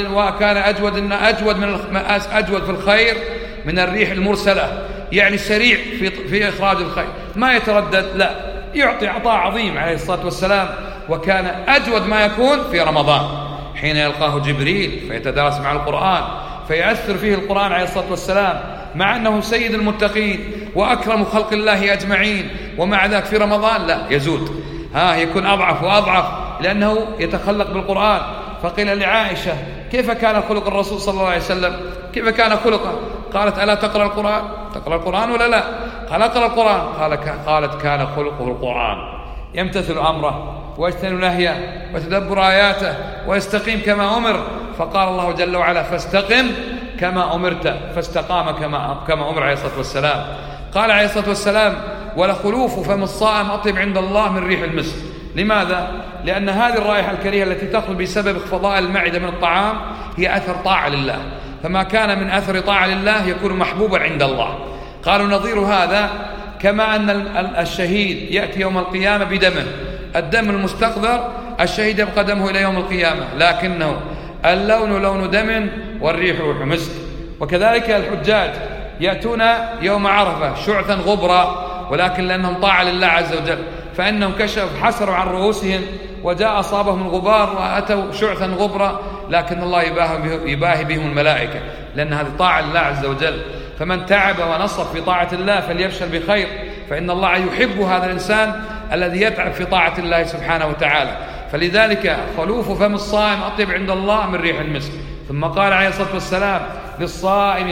أجود في الخير من الريح المرسلة، يعني سريع في إخراج الخير، ما يتردد، لا يعطي عطاء عظيم عليه الصلاة والسلام. وكان أجود ما يكون في رمضان حين يلقاه جبريل فيتدارس مع القرآن، فيأثر فيه القرآن عليه الصلاة والسلام، مع أنه سيد المتقين وأكرم خلق الله أجمعين، ومع ذلك في رمضان لا يزود، يكون أضعف وأضعف لأنه يتخلق بالقرآن. فقيل لعائشة كيف كان خلق الرسول صلى الله عليه وسلم؟ كيف كان خلقه؟ قالت ألا تقرأ القرآن؟ تقرأ القرآن ولا لا؟ قال أقرأ القرآن. قالت كان خلقه القرآن، يمتثل أمره ويجتنب نهيه وتدبر آياته ويستقيم كما أمر. فقال الله جل وعلا فاستقم كما أمرت، فاستقام كما أمر عليه الصلاة والسلام. قال عليه الصلاة والسلام ولخلوف فم الصائم أطيب عند الله من ريح المسك. لماذا؟ لأن هذه الرائحة الكريهة التي تخرج بسبب فضائل المعدة من الطعام هي أثر طاعة لله، فما كان من أثر طاعة لله يكون محبوبا عند الله. قالوا نظير هذا كما أن الشهيد يأتي يوم القيامة بدمه، الدم المستقذر الشهيد يبقى دمه إلى يوم القيامة، لكنه اللون لون دم والريح ريح مسك. وكذلك الحجاج يأتون يوم عرفة شعثا غبرا، ولكن لأنهم طاعة لله عز وجل فإنهم حسروا عن رؤوسهم وجاء أصابهم الغبار وأتوا شعثا غبرا، لكن الله يباهي بهم الملائكة لأن هذه طاعة لله عز وجل. فمن تعب ونصب في طاعة الله فليبشر بخير، فإن الله يحب هذا الإنسان الذي يتعب في طاعة الله سبحانه وتعالى. فلذلك خلوف فم الصائم أطيب عند الله من ريح المسك. ثم قال عليه الصلاة والسلام للصائم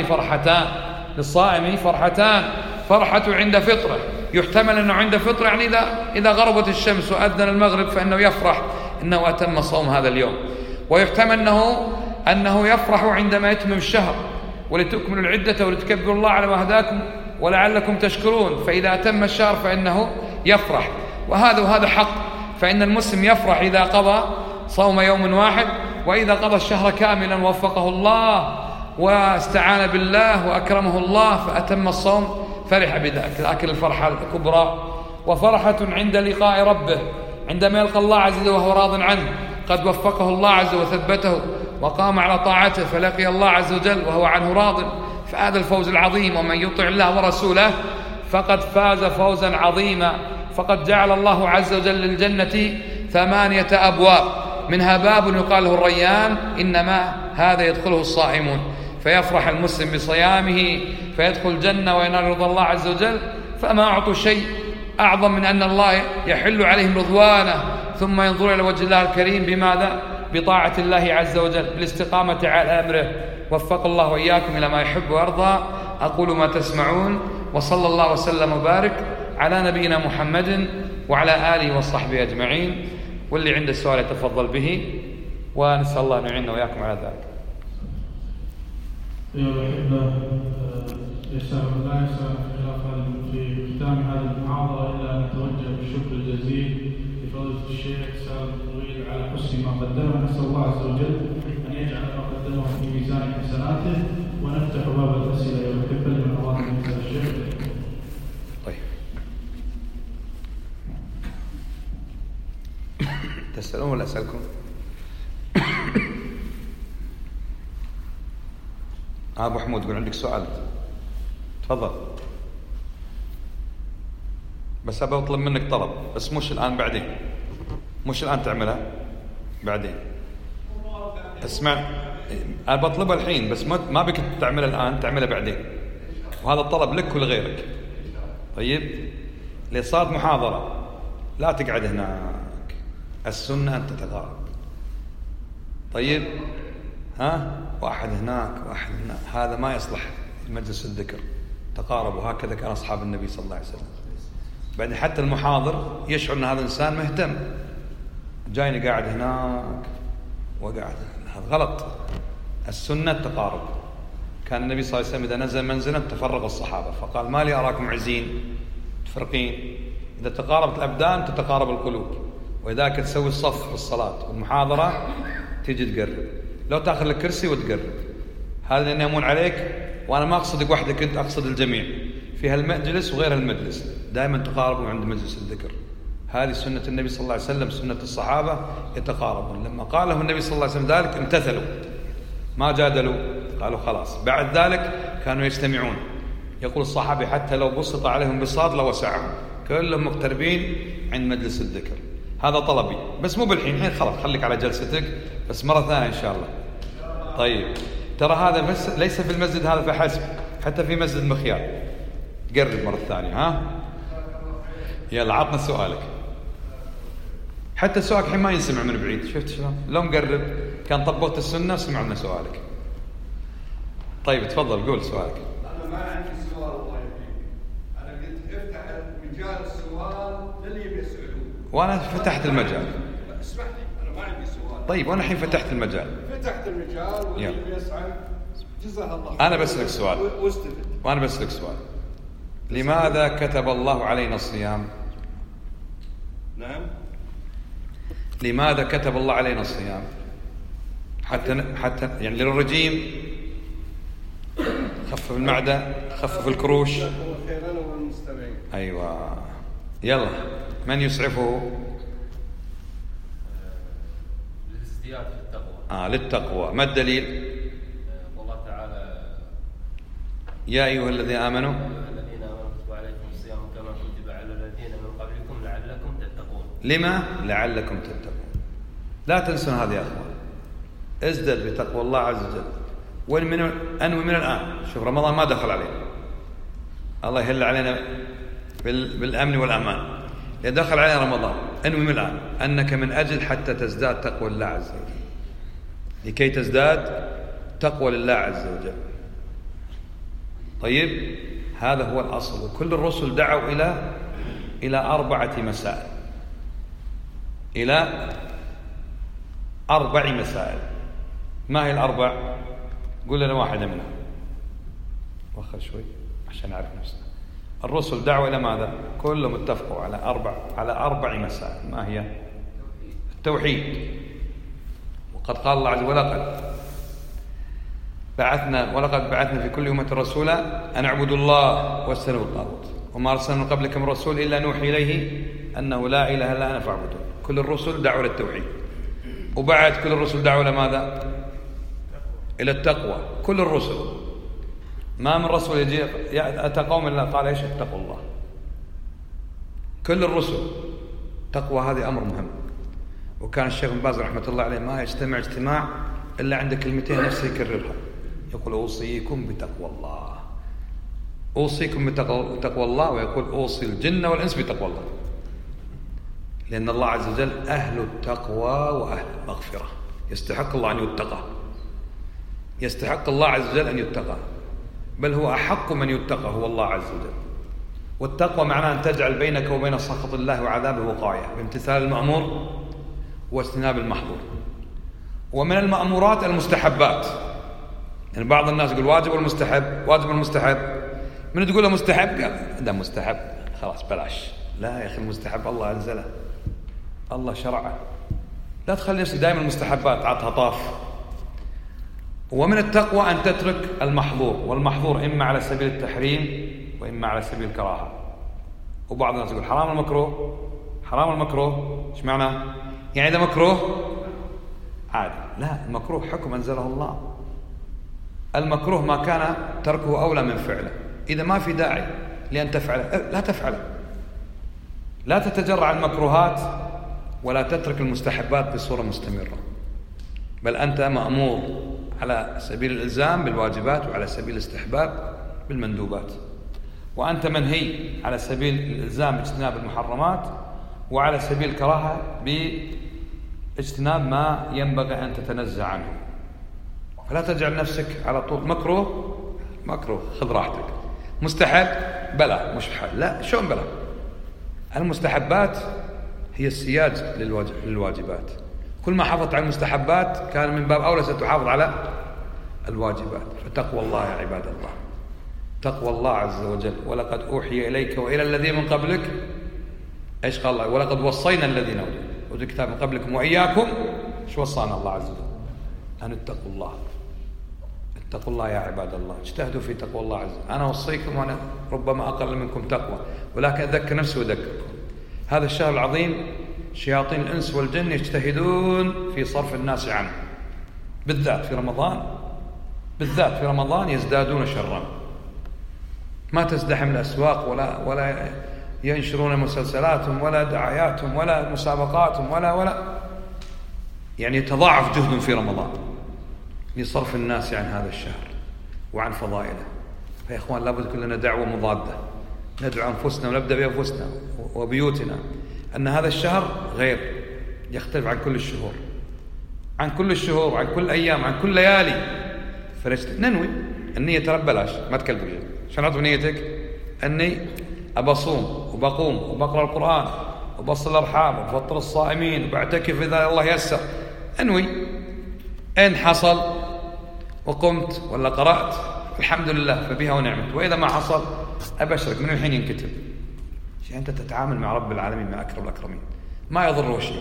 فرحتان، فرحة عند فطره، يحتمل أنه عند فطره يعني إذا غربت الشمس وأذن المغرب فإنه يفرح إنه أتم صوم هذا اليوم، ويحتمل أنه يفرح عندما يتمم الشهر ولتكملوا العدة ولتكبروا الله على ما هداكم ولعلكم تشكرون، فإذا أتم الشهر فإنه يفرح. وهذا حق، فإن المسلم يفرح إذا قضى صوم يوم واحد، وإذا قضى الشهر كاملا وفقه الله واستعان بالله وأكرمه الله فأتم الصوم فرح بذلك. لكن الفرحة الكبرى وفرحة عند لقاء ربه، عندما يلقى الله عز وجل وهو راض عنه، قد وفقه الله عز وجل وثبته وقام على طاعته فلقي الله عز وجل وهو عنه راض، فهذا الفوز العظيم. ومن يطع الله ورسوله فقد فاز فوزا عظيما. فقد جعل الله عز وجل للجنة 8 أبواب، منها باب يقال له الريان، إنما هذا يدخله الصائمون، فيفرح المسلم بصيامه فيدخل الجنة وينال رضا الله عز وجل. فما أعطوا شيء أعظم من أن الله يحل عليهم رضوانه ثم ينظر إلى وجه الله الكريم. بماذا؟ بطاعة الله عز وجل، بالاستقامة على أمره. وفق الله وإياكم إلى ما يحب ويرضى. أقول ما تسمعون، وصلى الله وسلم وبارك على نبينا محمد وعلى آله وصحبه أجمعين. واللي عنده سؤال يتفضل به، ونسأل الله أن يعيننا وإياكم على ذلك. لا يسأل في ختام هذه المحاضرة إلا أن نتوجه بالشكر الجزيل لفضيلة الشيخ سالم الطويل على حسن ما قدمه. نسأل الله عز وجل أن يجعل ما قدمه في ميزان حسناته، ونفتح باب الأسئلة والحفل من الله من الشيخ. طيب، تسألون ولا أسألكم؟ أبو حمود يقول عندك سؤال، تفضل. بس أبى أطلب منك طلب، بس مش الآن، بعدين. مش الآن تعملها، بعدين. اسمع، أنا بطلبها الحين، بس ما بك تعملها الآن، تعملها بعدين. وهذا الطلب لك ولغيرك. طيب، اللي صارت محاضرة لا تقعد هناك، السنة أن تتقارب. طيب، واحد هناك واحد هناك، هذا ما يصلح مجلس الذكر. تقاربوا، هكذا كان أصحاب النبي صلى الله عليه وسلم. بعدين حتى المحاضر يشعر أن هذا الإنسان مهتم، جايني قاعد هناك وقاعد، هذا غلط. السنة التقارب. كان النبي صلى الله عليه وسلم إذا نزل منزلا تفرق الصحابة فقال: ما لي أراكم عزين تفرقين. إذا تقاربت الأبدان تتقارب القلوب، وإذا تسوي الصف في الصلاة والمحاضرة تيجي تقرب. لو تأخذ لك كرسي وتقرب، هذا لأن يأمون عليك، وأنا ما أقصدك وحدك أنت، أقصد الجميع في هالمجلس وغير هالمجلس. دائما تقاربوا عند مجلس الذكر. هذه سنة النبي صلى الله عليه وسلم، سنة الصحابة يتقاربون. لما قال له النبي صلى الله عليه وسلم ذلك امتثلوا، ما جادلوا، قالوا خلاص. بعد ذلك كانوا يجتمعون. يقول الصحابي: حتى لو بسط عليهم بساط لوسعهم، كلهم مقتربين عند مجلس الذكر. هذا طلبي، بس مو بالحين، الحين خلاص خليك على جلستك، بس مرة ثانية إن شاء الله. طيب، ترى هذا بس ليس في المسجد هذا فحسب، حتى في مسجد مخيال. قرب مرة ثانية. يلا عطنا سؤالك. حتى سؤالك الحين ما ينسمع من بعيد، شفت شلون؟ لو مقرب كان طبقت السنة سمعنا سؤالك. طيب تفضل قول سؤالك. أنا ما عندي سؤال الله يبارك. أنا قلت افتح مجال السؤال للي بيسألون. وأنا فتحت المجال. اسمح لي، أنا ما عندي سؤال. طيب، وأنا الحين فتحت المجال. فتحت المجال واللي بيسأل جزاه الله. أنا بسألك سؤال. وأنا بسألك سؤال. لماذا كتب الله علينا الصيام؟ نعم. لماذا كتب الله علينا الصيام؟ حتى يعني للرجيم، خفف المعدة، خفف الكروش. خيرا والمستمعين. أيوة، يلا من يسعفه؟ للازدياد في التقوى. للتقوى. ما الدليل؟ والله تعالى: يا أيها الذين آمنوا الذين آمنوا كتب عليكم الصيام كما كتب على الذين من قبلكم لعلكم تتقون. لما؟ لعلكم تتقون. لا تنسون هذه يا أخوان. ازدد بتقوى الله عز وجل. أنوي من الآن. شوف، رمضان ما دخل علينا، الله يهل علينا بالأمن والأمان. إذا دخل علينا رمضان أنوي من الآن أنك من أجل حتى تزداد تقوى الله عز وجل، لكي تزداد تقوى لله عز وجل. طيب، هذا هو الأصل. وكل الرسل دعوا إلى 4 مسائل، إلى 4 مسائل. ما هي ال4؟ قول لنا واحدة منها. وخر شوي عشان نعرف نفسنا. الرسل دعوا إلى ماذا؟ كلهم اتفقوا على 4 مسائل. ما هي؟ التوحيد. وقد قال الله عز وجل: ولقد بعثنا في كل أمة رسولا أن اعبدوا الله واجتنبوا الطاغوت وما أرسلنا من قبلكم من رسول إلا نوحي إليه أنه لا إله إلا أنا فاعبدون. كل الرسل دعوا إلى التوحيد. وبعد كل الرسل دعوا إلى ماذا؟ إلى التقوى. كل الرسل، ما من رسول يجي أتى قوم إلا قال إيش؟ اتقوا الله. كل الرسل. تقوى هذه أمر مهم. وكان الشيخ ابن باز رحمة الله عليه ما يجتمع اجتماع إلا عند كلمتين نفسه يكررها، يقول أوصيكم بتقوى الله، أوصيكم بتقوى الله، ويقول أوصي الجن والإنس بتقوى الله، لأن الله عز وجل أهل التقوى وأهل المغفرة، يستحق الله أن يتقى، يستحق الله عز وجل أن يتقى، بل هو أحق من يتقى هو الله عز وجل. والتقوى معناه أن تجعل بينك وبين سخط الله وعذابه وقاية بامتثال المأمور واجتناب المحظور. ومن المأمورات المستحبات، يعني بعض الناس يقول واجب والمستحب، واجب والمستحب، من تقول له مستحب قال ده مستحب خلاص بلاش. لا يا أخي، المستحب الله أنزله، الله شرعه، لا تخلي نفسك دائما المستحبات عطها طاف. ومن التقوى أن تترك المحظور، والمحظور إما على سبيل التحريم وإما على سبيل الكراهة. وبعض الناس يقول حرام المكروه، حرام المكروه، إيش معنى؟ يعني إذا مكروه عادي. لا، المكروه حكم أنزله الله، المكروه ما كان تركه أولى من فعله. إذا ما في داعي لأن تفعله لا تفعله، لا تتجرع المكروهات ولا تترك المستحبات بصورة مستمرة، بل أنت مأمور على سبيل الإلزام بالواجبات وعلى سبيل الاستحباب بالمندوبات، وأنت منهي على سبيل الإلزام باجتناب المحرمات وعلى سبيل الكراهة باجتناب ما ينبغي أن تتنزع عنه. فلا تجعل نفسك على طول مكروه مكروه خذ راحتك، مستحب بلا مش حل، لا شلون بلا؟ المستحبات هي السياج للواجبات، كل ما حافظت على المستحبات كان من باب أولى ستحافظ على الواجبات. فتقوى الله يا عباد الله، تقوى الله عز وجل. ولقد أوحي إليك وإلى الذين من قبلك، إيش قال الله؟ ولقد وصينا الذين أوتوا الكتاب من قبلكم وإياكم، شو وصانا الله عز وجل؟ أن اتقوا الله، اتقوا الله يا عباد الله، اجتهدوا في تقوى الله عز وجل. أنا أوصيكم وأنا ربما أقل منكم تقوى، ولكن أذكر نفسي وأذكركم. هذا الشهر العظيم شياطين الإنس والجن يجتهدون في صرف الناس عنه، بالذات في رمضان، بالذات في رمضان يزدادون شرا. ما تزدحم الأسواق ولا ينشرون مسلسلاتهم ولا دعاياتهم ولا مسابقاتهم ولا يعني يتضاعف جهدهم في رمضان لصرف الناس عن هذا الشهر وعن فضائله. فيا إخوان لابد كلنا دعوة مضادة، ندعو أنفسنا ونبدأ بأنفسنا وبيوتنا أن هذا الشهر غير، يختلف عن كل الشهور، عن كل الشهور، عن كل الأيام، عن كل ليالي. ننوي النية، ترى بلاش ما تكلفك شيء. شلون عطوا نيتك؟ أني أبصوم وبقوم وبقرأ القرآن وبصل الأرحام وبفطر الصائمين وبعتكف إذا الله يسر. انوي، إن حصل وقمت ولا قرأت الحمد لله فبها ونعمت، وإذا ما حصل أبشرك من الحين ينكتب. أنت تتعامل مع رب العالمين، مع أكرم الأكرمين، ما يضره شيء،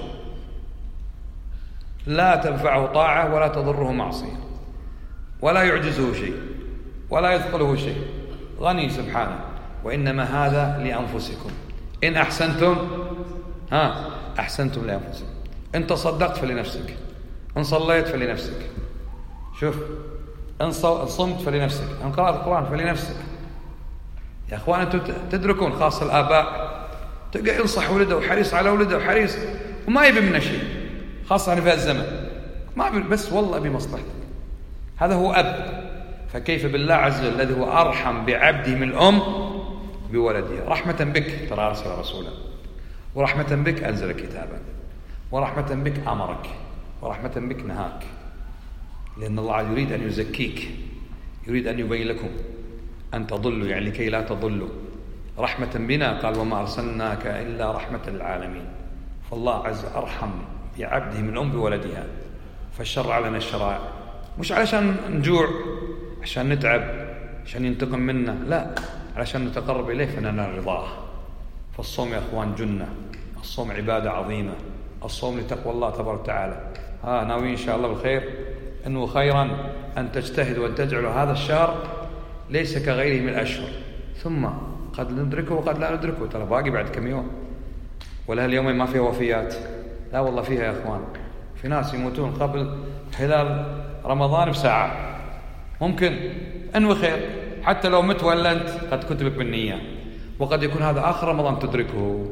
لا تنفعه طاعة ولا تضره معصية، ولا يعجزه شيء ولا يثقله شيء، غني سبحانه. وإنما هذا لأنفسكم، إن أحسنتم أحسنتم لأنفسكم، إن تصدقت فلنفسك، إن صليت فلنفسك، شوف، إن صمت فلنفسك، إن قرأت القرآن فلنفسك. يا أخوان أنتم تدركون، خاصة الآباء تلقى ينصح ولده وحريص على ولده وحريص وما يبي منه شيء، خاصة في هذا الزمن ما يبي، بس والله بمصلحتك. هذا هو أب، فكيف بالله عز وجل الذي هو أرحم بعبده من الأم بولدها. رحمة بك ترى أرسل رسولا، ورحمة بك أنزل كتابا، ورحمة بك أمرك، ورحمة بك نهاك، لأن الله يريد أن يزكيك، يريد أن يبين لكم أن تضلوا، يعني لكي لا تضلوا. رحمة بنا قال وما أرسلناك إلا رحمة للعالمين. فالله عز أرحم بعبده من الأم بولدها، فالشرع لنا الشرائع مش علشان نجوع، عشان نتعب، عشان ينتقم منا، لا، علشان نتقرب إليه فننال رضاه. فالصوم يا أخوان جنة، الصوم عبادة عظيمة، الصوم لتقوى الله تبارك وتعالى. ناوي إن شاء الله بالخير، إنه خيرا أن تجتهد وأن تجعل هذا الشهر ليس كغيره من الأشهر، ثم قد ندركه وقد لا ندركه، ترى باقي بعد كم يوم، ولا اليومين ما فيها وفيات، لا والله فيها يا أخوان. في ناس يموتون قبل هلال رمضان بساعة، ممكن أنوي خير، حتى لو مت ولا أنت قد كتبك بالنية، وقد يكون هذا آخر رمضان تدركه.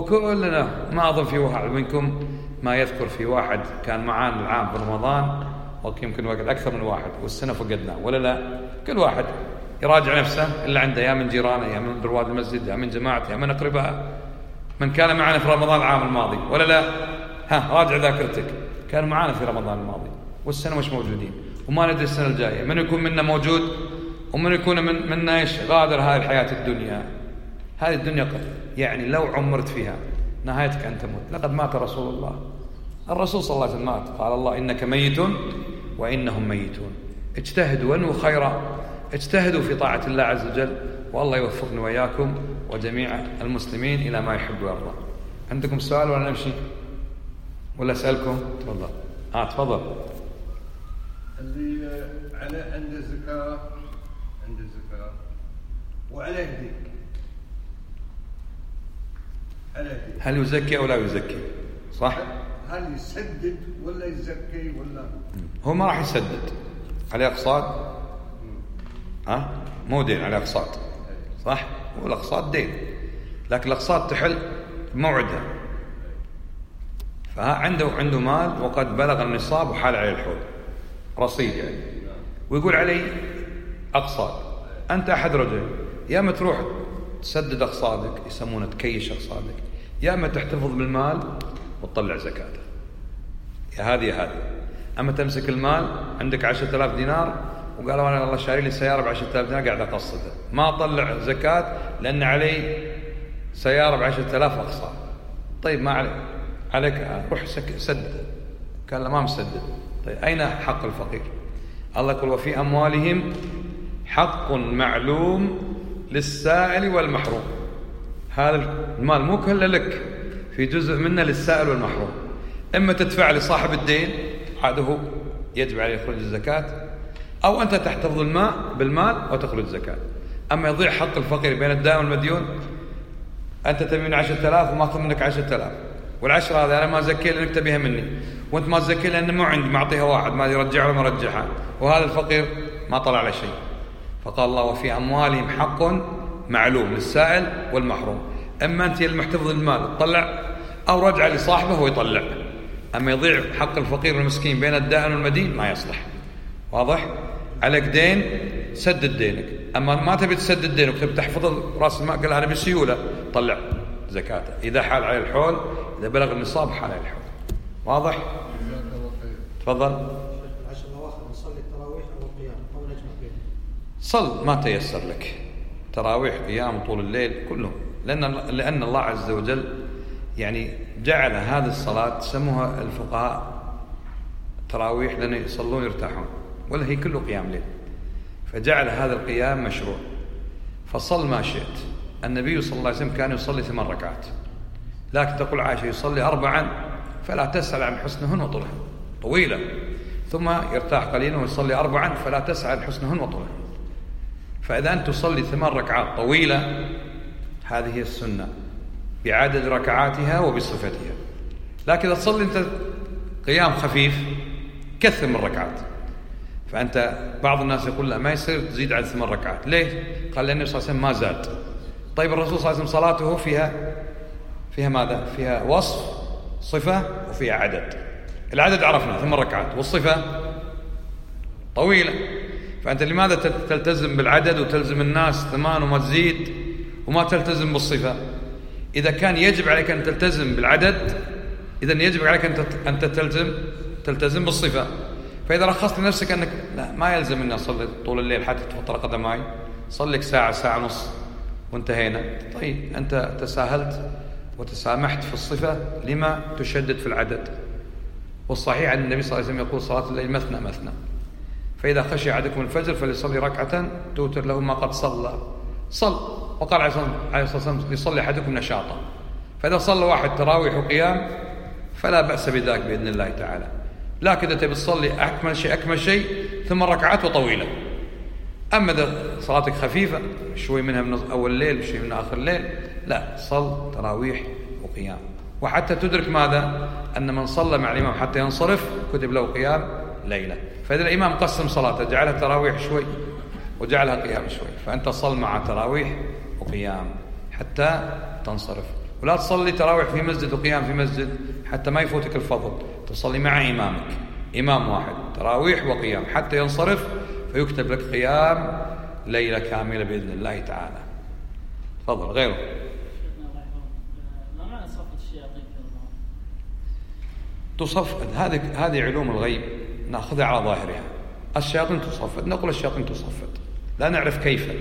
وكلنا ما أظن في واحد منكم ما يذكر في واحد كان معانا العام في رمضان يمكن وقت أكثر من واحد والسنة فقدناه ولا لا؟ كل واحد يراجع نفسه اللي عنده، يا من جيرانه، يا من رواد المسجد، يا من جماعته، يا من أقربائه، من كان معنا في رمضان العام الماضي ولا لا؟ راجع ذاكرتك، كانوا معنا في رمضان الماضي والسنة مش موجودين، وما ندري السنة الجاية من يكون منا موجود ومن يكون منا إيش غادر هذه الحياة الدنيا. هذه الدنيا يعني لو عمرت فيها نهايتك أن تموت. لقد مات رسول الله، الرسول صلى الله عليه وسلم مات، قال الله إنك ميت وإنهم ميتون. اجتهدوا وانووا خيرا، اجتهدوا في طاعة الله عز وجل، والله يوفقني وإياكم وجميع المسلمين إلى ما يحب ويرضى. عندكم سؤال ولا نمشي ولا أسألكم؟ تفضل. تفضل. اللي عنده زكاة وعليه دين، هل يزكي أو لا يزكي؟ صح؟ هل يسدد ولا يزكي ولا؟ هو ما راح يسدد، عليه أقساط. مو دين، عليه أقساط. صح؟ والأقساط دين، لكن الأقساط تحل بموعدها. عنده مال وقد بلغ النصاب وحال عليه الحول، رصيد يعني، ويقول علي أقساط. أنت أحد رجل، يا ما تروح تسدد أقساطك، يسمونه تكيش أقساطك، يا ما تحتفظ بالمال وتطلع زكاته. يا هذه. أما تمسك المال، عندك 10,000 دينار وقالوا أنا الله شاري لي سيارة ب10,000 دينار قاعد أقسطها، ما أطلع زكاة لأن علي سيارة ب10,000 أقساط. طيب ما عليك روح سدد. قال ما مسدد. طيب أين حق الفقير؟ الله يقول وفي أموالهم حق معلوم للسائل والمحروم. هذا المال مو كله لك، في جزء منه للسائل والمحروم. إما تدفع لصاحب الدين، هذا هو يجب عليه يخرج الزكاة، أو أنت تحتفظ بالمال وتخرج الزكاة. أما يضيع حق الفقير بين الدائن والمديون، أنت تبي من 10,000 وما أخذ منك 10,000، والعشرة هذه أنا ما زكي لأنك تبيها مني، وأنت ما تزكي لأن مو عندي، معطيها واحد ما يرجعها ولا مرجعها، وهذا الفقير ما طلع على شيء. فقال الله وفي أموالهم حق معلوم للسائل والمحروم. أما أنت المحتفظ المال تطلع، أو رجع لصاحبه هو يطلع. أما يضيع حق الفقير والمسكين بين الدائن والمدين ما يصلح. واضح؟ عليك دين سدد دينك، أما ما تبي تسدد دينك تبي تحفظ رأس المال، قال أنا بسيولة، طلع زكاته إذا حال عليه الحول، إذا بلغ النصاب حال عليه الحول. واضح؟ تفضل. العشر الأواخر نصلي التراويح أو القيام أو نجمع بينهم؟ صل ما تيسر لك، تراويح قيام طول الليل كلهم، لأن الله عز وجل يعني جعل هذه الصلاة سموها الفقهاء تراويح لأن يصلون يرتاحون، ولا هي كله قيام ليل، فجعل هذا القيام مشروع. فصل ما شئت. النبي صلى الله عليه وسلم كان يصلي 8 ركعات، لكن تقول عائشة يصلي 4 فلا تسأل عن حسنهن وطولهن، طويلة، ثم يرتاح قليلا ويصلي 4 فلا تسأل عن حسنهن وطولهن. فإذا أنت تصلي 8 ركعات طويلة، هذه هي السنة بعدد ركعاتها وبصفتها. لكن إذا تصلي أنت قيام خفيف كثر من الركعات. فأنت بعض الناس يقول لا ما يصير تزيد على 8 ركعات. ليه؟ قال لأن النبي صلى الله عليه وسلم ما زاد. طيب الرسول صلى الله عليه وسلم صلاته فيها ماذا؟ فيها وصف، صفة، وفيها عدد. العدد عرفنا 8 ركعات، والصفة طويلة. فأنت لماذا تلتزم بالعدد وتلزم الناس 8 وما تزيد وما تلتزم بالصفة؟ إذا كان يجب عليك أن تلتزم بالعدد، إذن يجب عليك أن تلتزم بالصفة. فإذا رخصت لنفسك أنك لا ما يلزم أن أصلي طول الليل حتى تفطر قدماي، صلي لك ساعة، ساعة ونص وانتهينا. طيب أنت تساهلت وتسامحت في الصفة لما تشدد في العدد. والصحيح أن النبي صلى الله عليه وسلم يقول صلاة الليل مثنى مثنى، فإذا خشي أحدكم الفجر فليصلي ركعة توتر له ما قد صل. وقال عليه الصلاة والسلام يصلي أحدكم نشاطا. فإذا صلى واحد تراويح وقيام فلا بأس بذلك بإذن الله تعالى. لكن إذا تبي تصلي أكمل شيء 8 ركعات وطويلة. أما إذا صلاتك خفيفة شوي منها من أول الليل وشوي من آخر الليل، لا، صل تراويح وقيام. وحتى تدرك ماذا؟ أن من صلى مع الإمام حتى ينصرف كتب له قيام ليلة. فإذا الإمام قسم صلاته جعلها تراويح شوي وجعلها قيام شوي، فأنت صل مع تراويح وقيام حتى تنصرف. ولا تصلي تراويح في مسجد وقيام في مسجد حتى ما يفوتك الفضل، تصلي مع إمامك إمام واحد تراويح وقيام حتى ينصرف، فيكتب لك قيام ليلة كاملة بإذن الله تعالى. تفضل. غيره. ما معنى صفة الشياطين في رمضان؟ تصفد، هذه علوم الغيب نأخذها على ظاهرها. الشياطين تصفد، نقول الشياطين تصفد، لا نعرف كيف.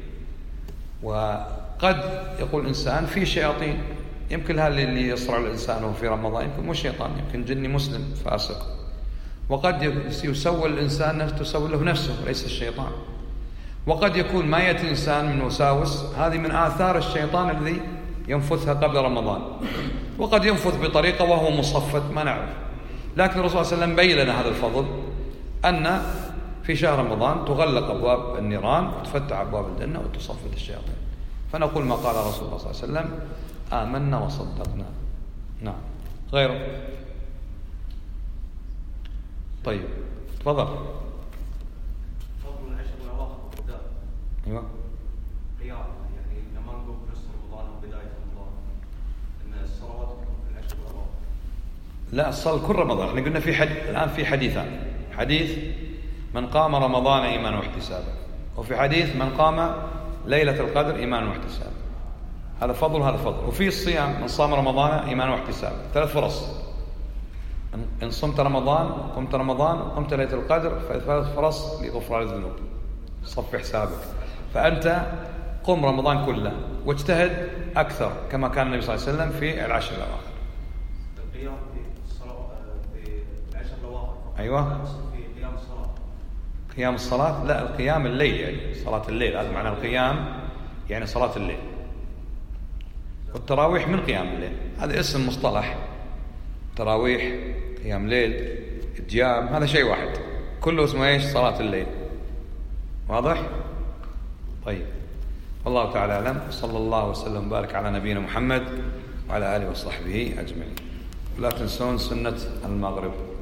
وقد يقول الإنسان في شياطين، يمكن هذا اللي يصرع الإنسان وهو في رمضان يمكن مو شيطان، يمكن جني مسلم فاسق. وقد يسول الإنسان نفسه، تسول له نفسه ليس الشيطان. وقد يكون ما يأتي الإنسان من وساوس، هذه من آثار الشيطان الذي ينفثها قبل رمضان. وقد ينفث بطريقة وهو مصفد ما نعرف. لكن الرسول صلى الله عليه وسلم بين لنا هذا الفضل، أن في شهر رمضان تغلق أبواب النيران وتفتح أبواب الجنة وتصفد الشياطين. فنقول ما قال رسول الله صلى الله عليه وسلم: آمنا وصدقنا. نعم. غيره. طيب تفضل. فضل العشر الأواخر بالذات. أيوة. قيام يعني لما نقول نصف رمضان وبداية رمضان إن الصلوات تكون في العشر الأواخر. لا، الصلاة كل رمضان. احنا قلنا الآن في حديثان: حديث من قام رمضان إيمانا واحتسابا، وفي حديث من قام ليلة القدر إيمانا واحتسابا. هذا فضل وهذا فضل. وفي الصيام من صام رمضان إيمانا واحتسابا، 3 فرص. إن صمت رمضان قمت رمضان وقمت ليلة القدر، ف3 فرص لغفران الذنوب، صف حسابك. فأنت قم رمضان كله واجتهد أكثر كما كان النبي صلى الله عليه وسلم في العشر الأواخر. القيام في الصلاة في العشر الأواخر. أيوة. في قيام الصلاة. قيام الصلاة؟ لا، القيام الليل يعني صلاة الليل، هذا معنى القيام يعني صلاة الليل. والتراويح من قيام الليل، هذا اسم مصطلح. تراويح، قيام ليل، إتيام، هذا شيء واحد، كله اسمه ايش؟ صلاة الليل. واضح؟ طيب، والله تعالى أعلم. صلى الله وسلم وبارك على نبينا محمد وعلى آله وصحبه أجمعين. لا تنسون سنة المغرب.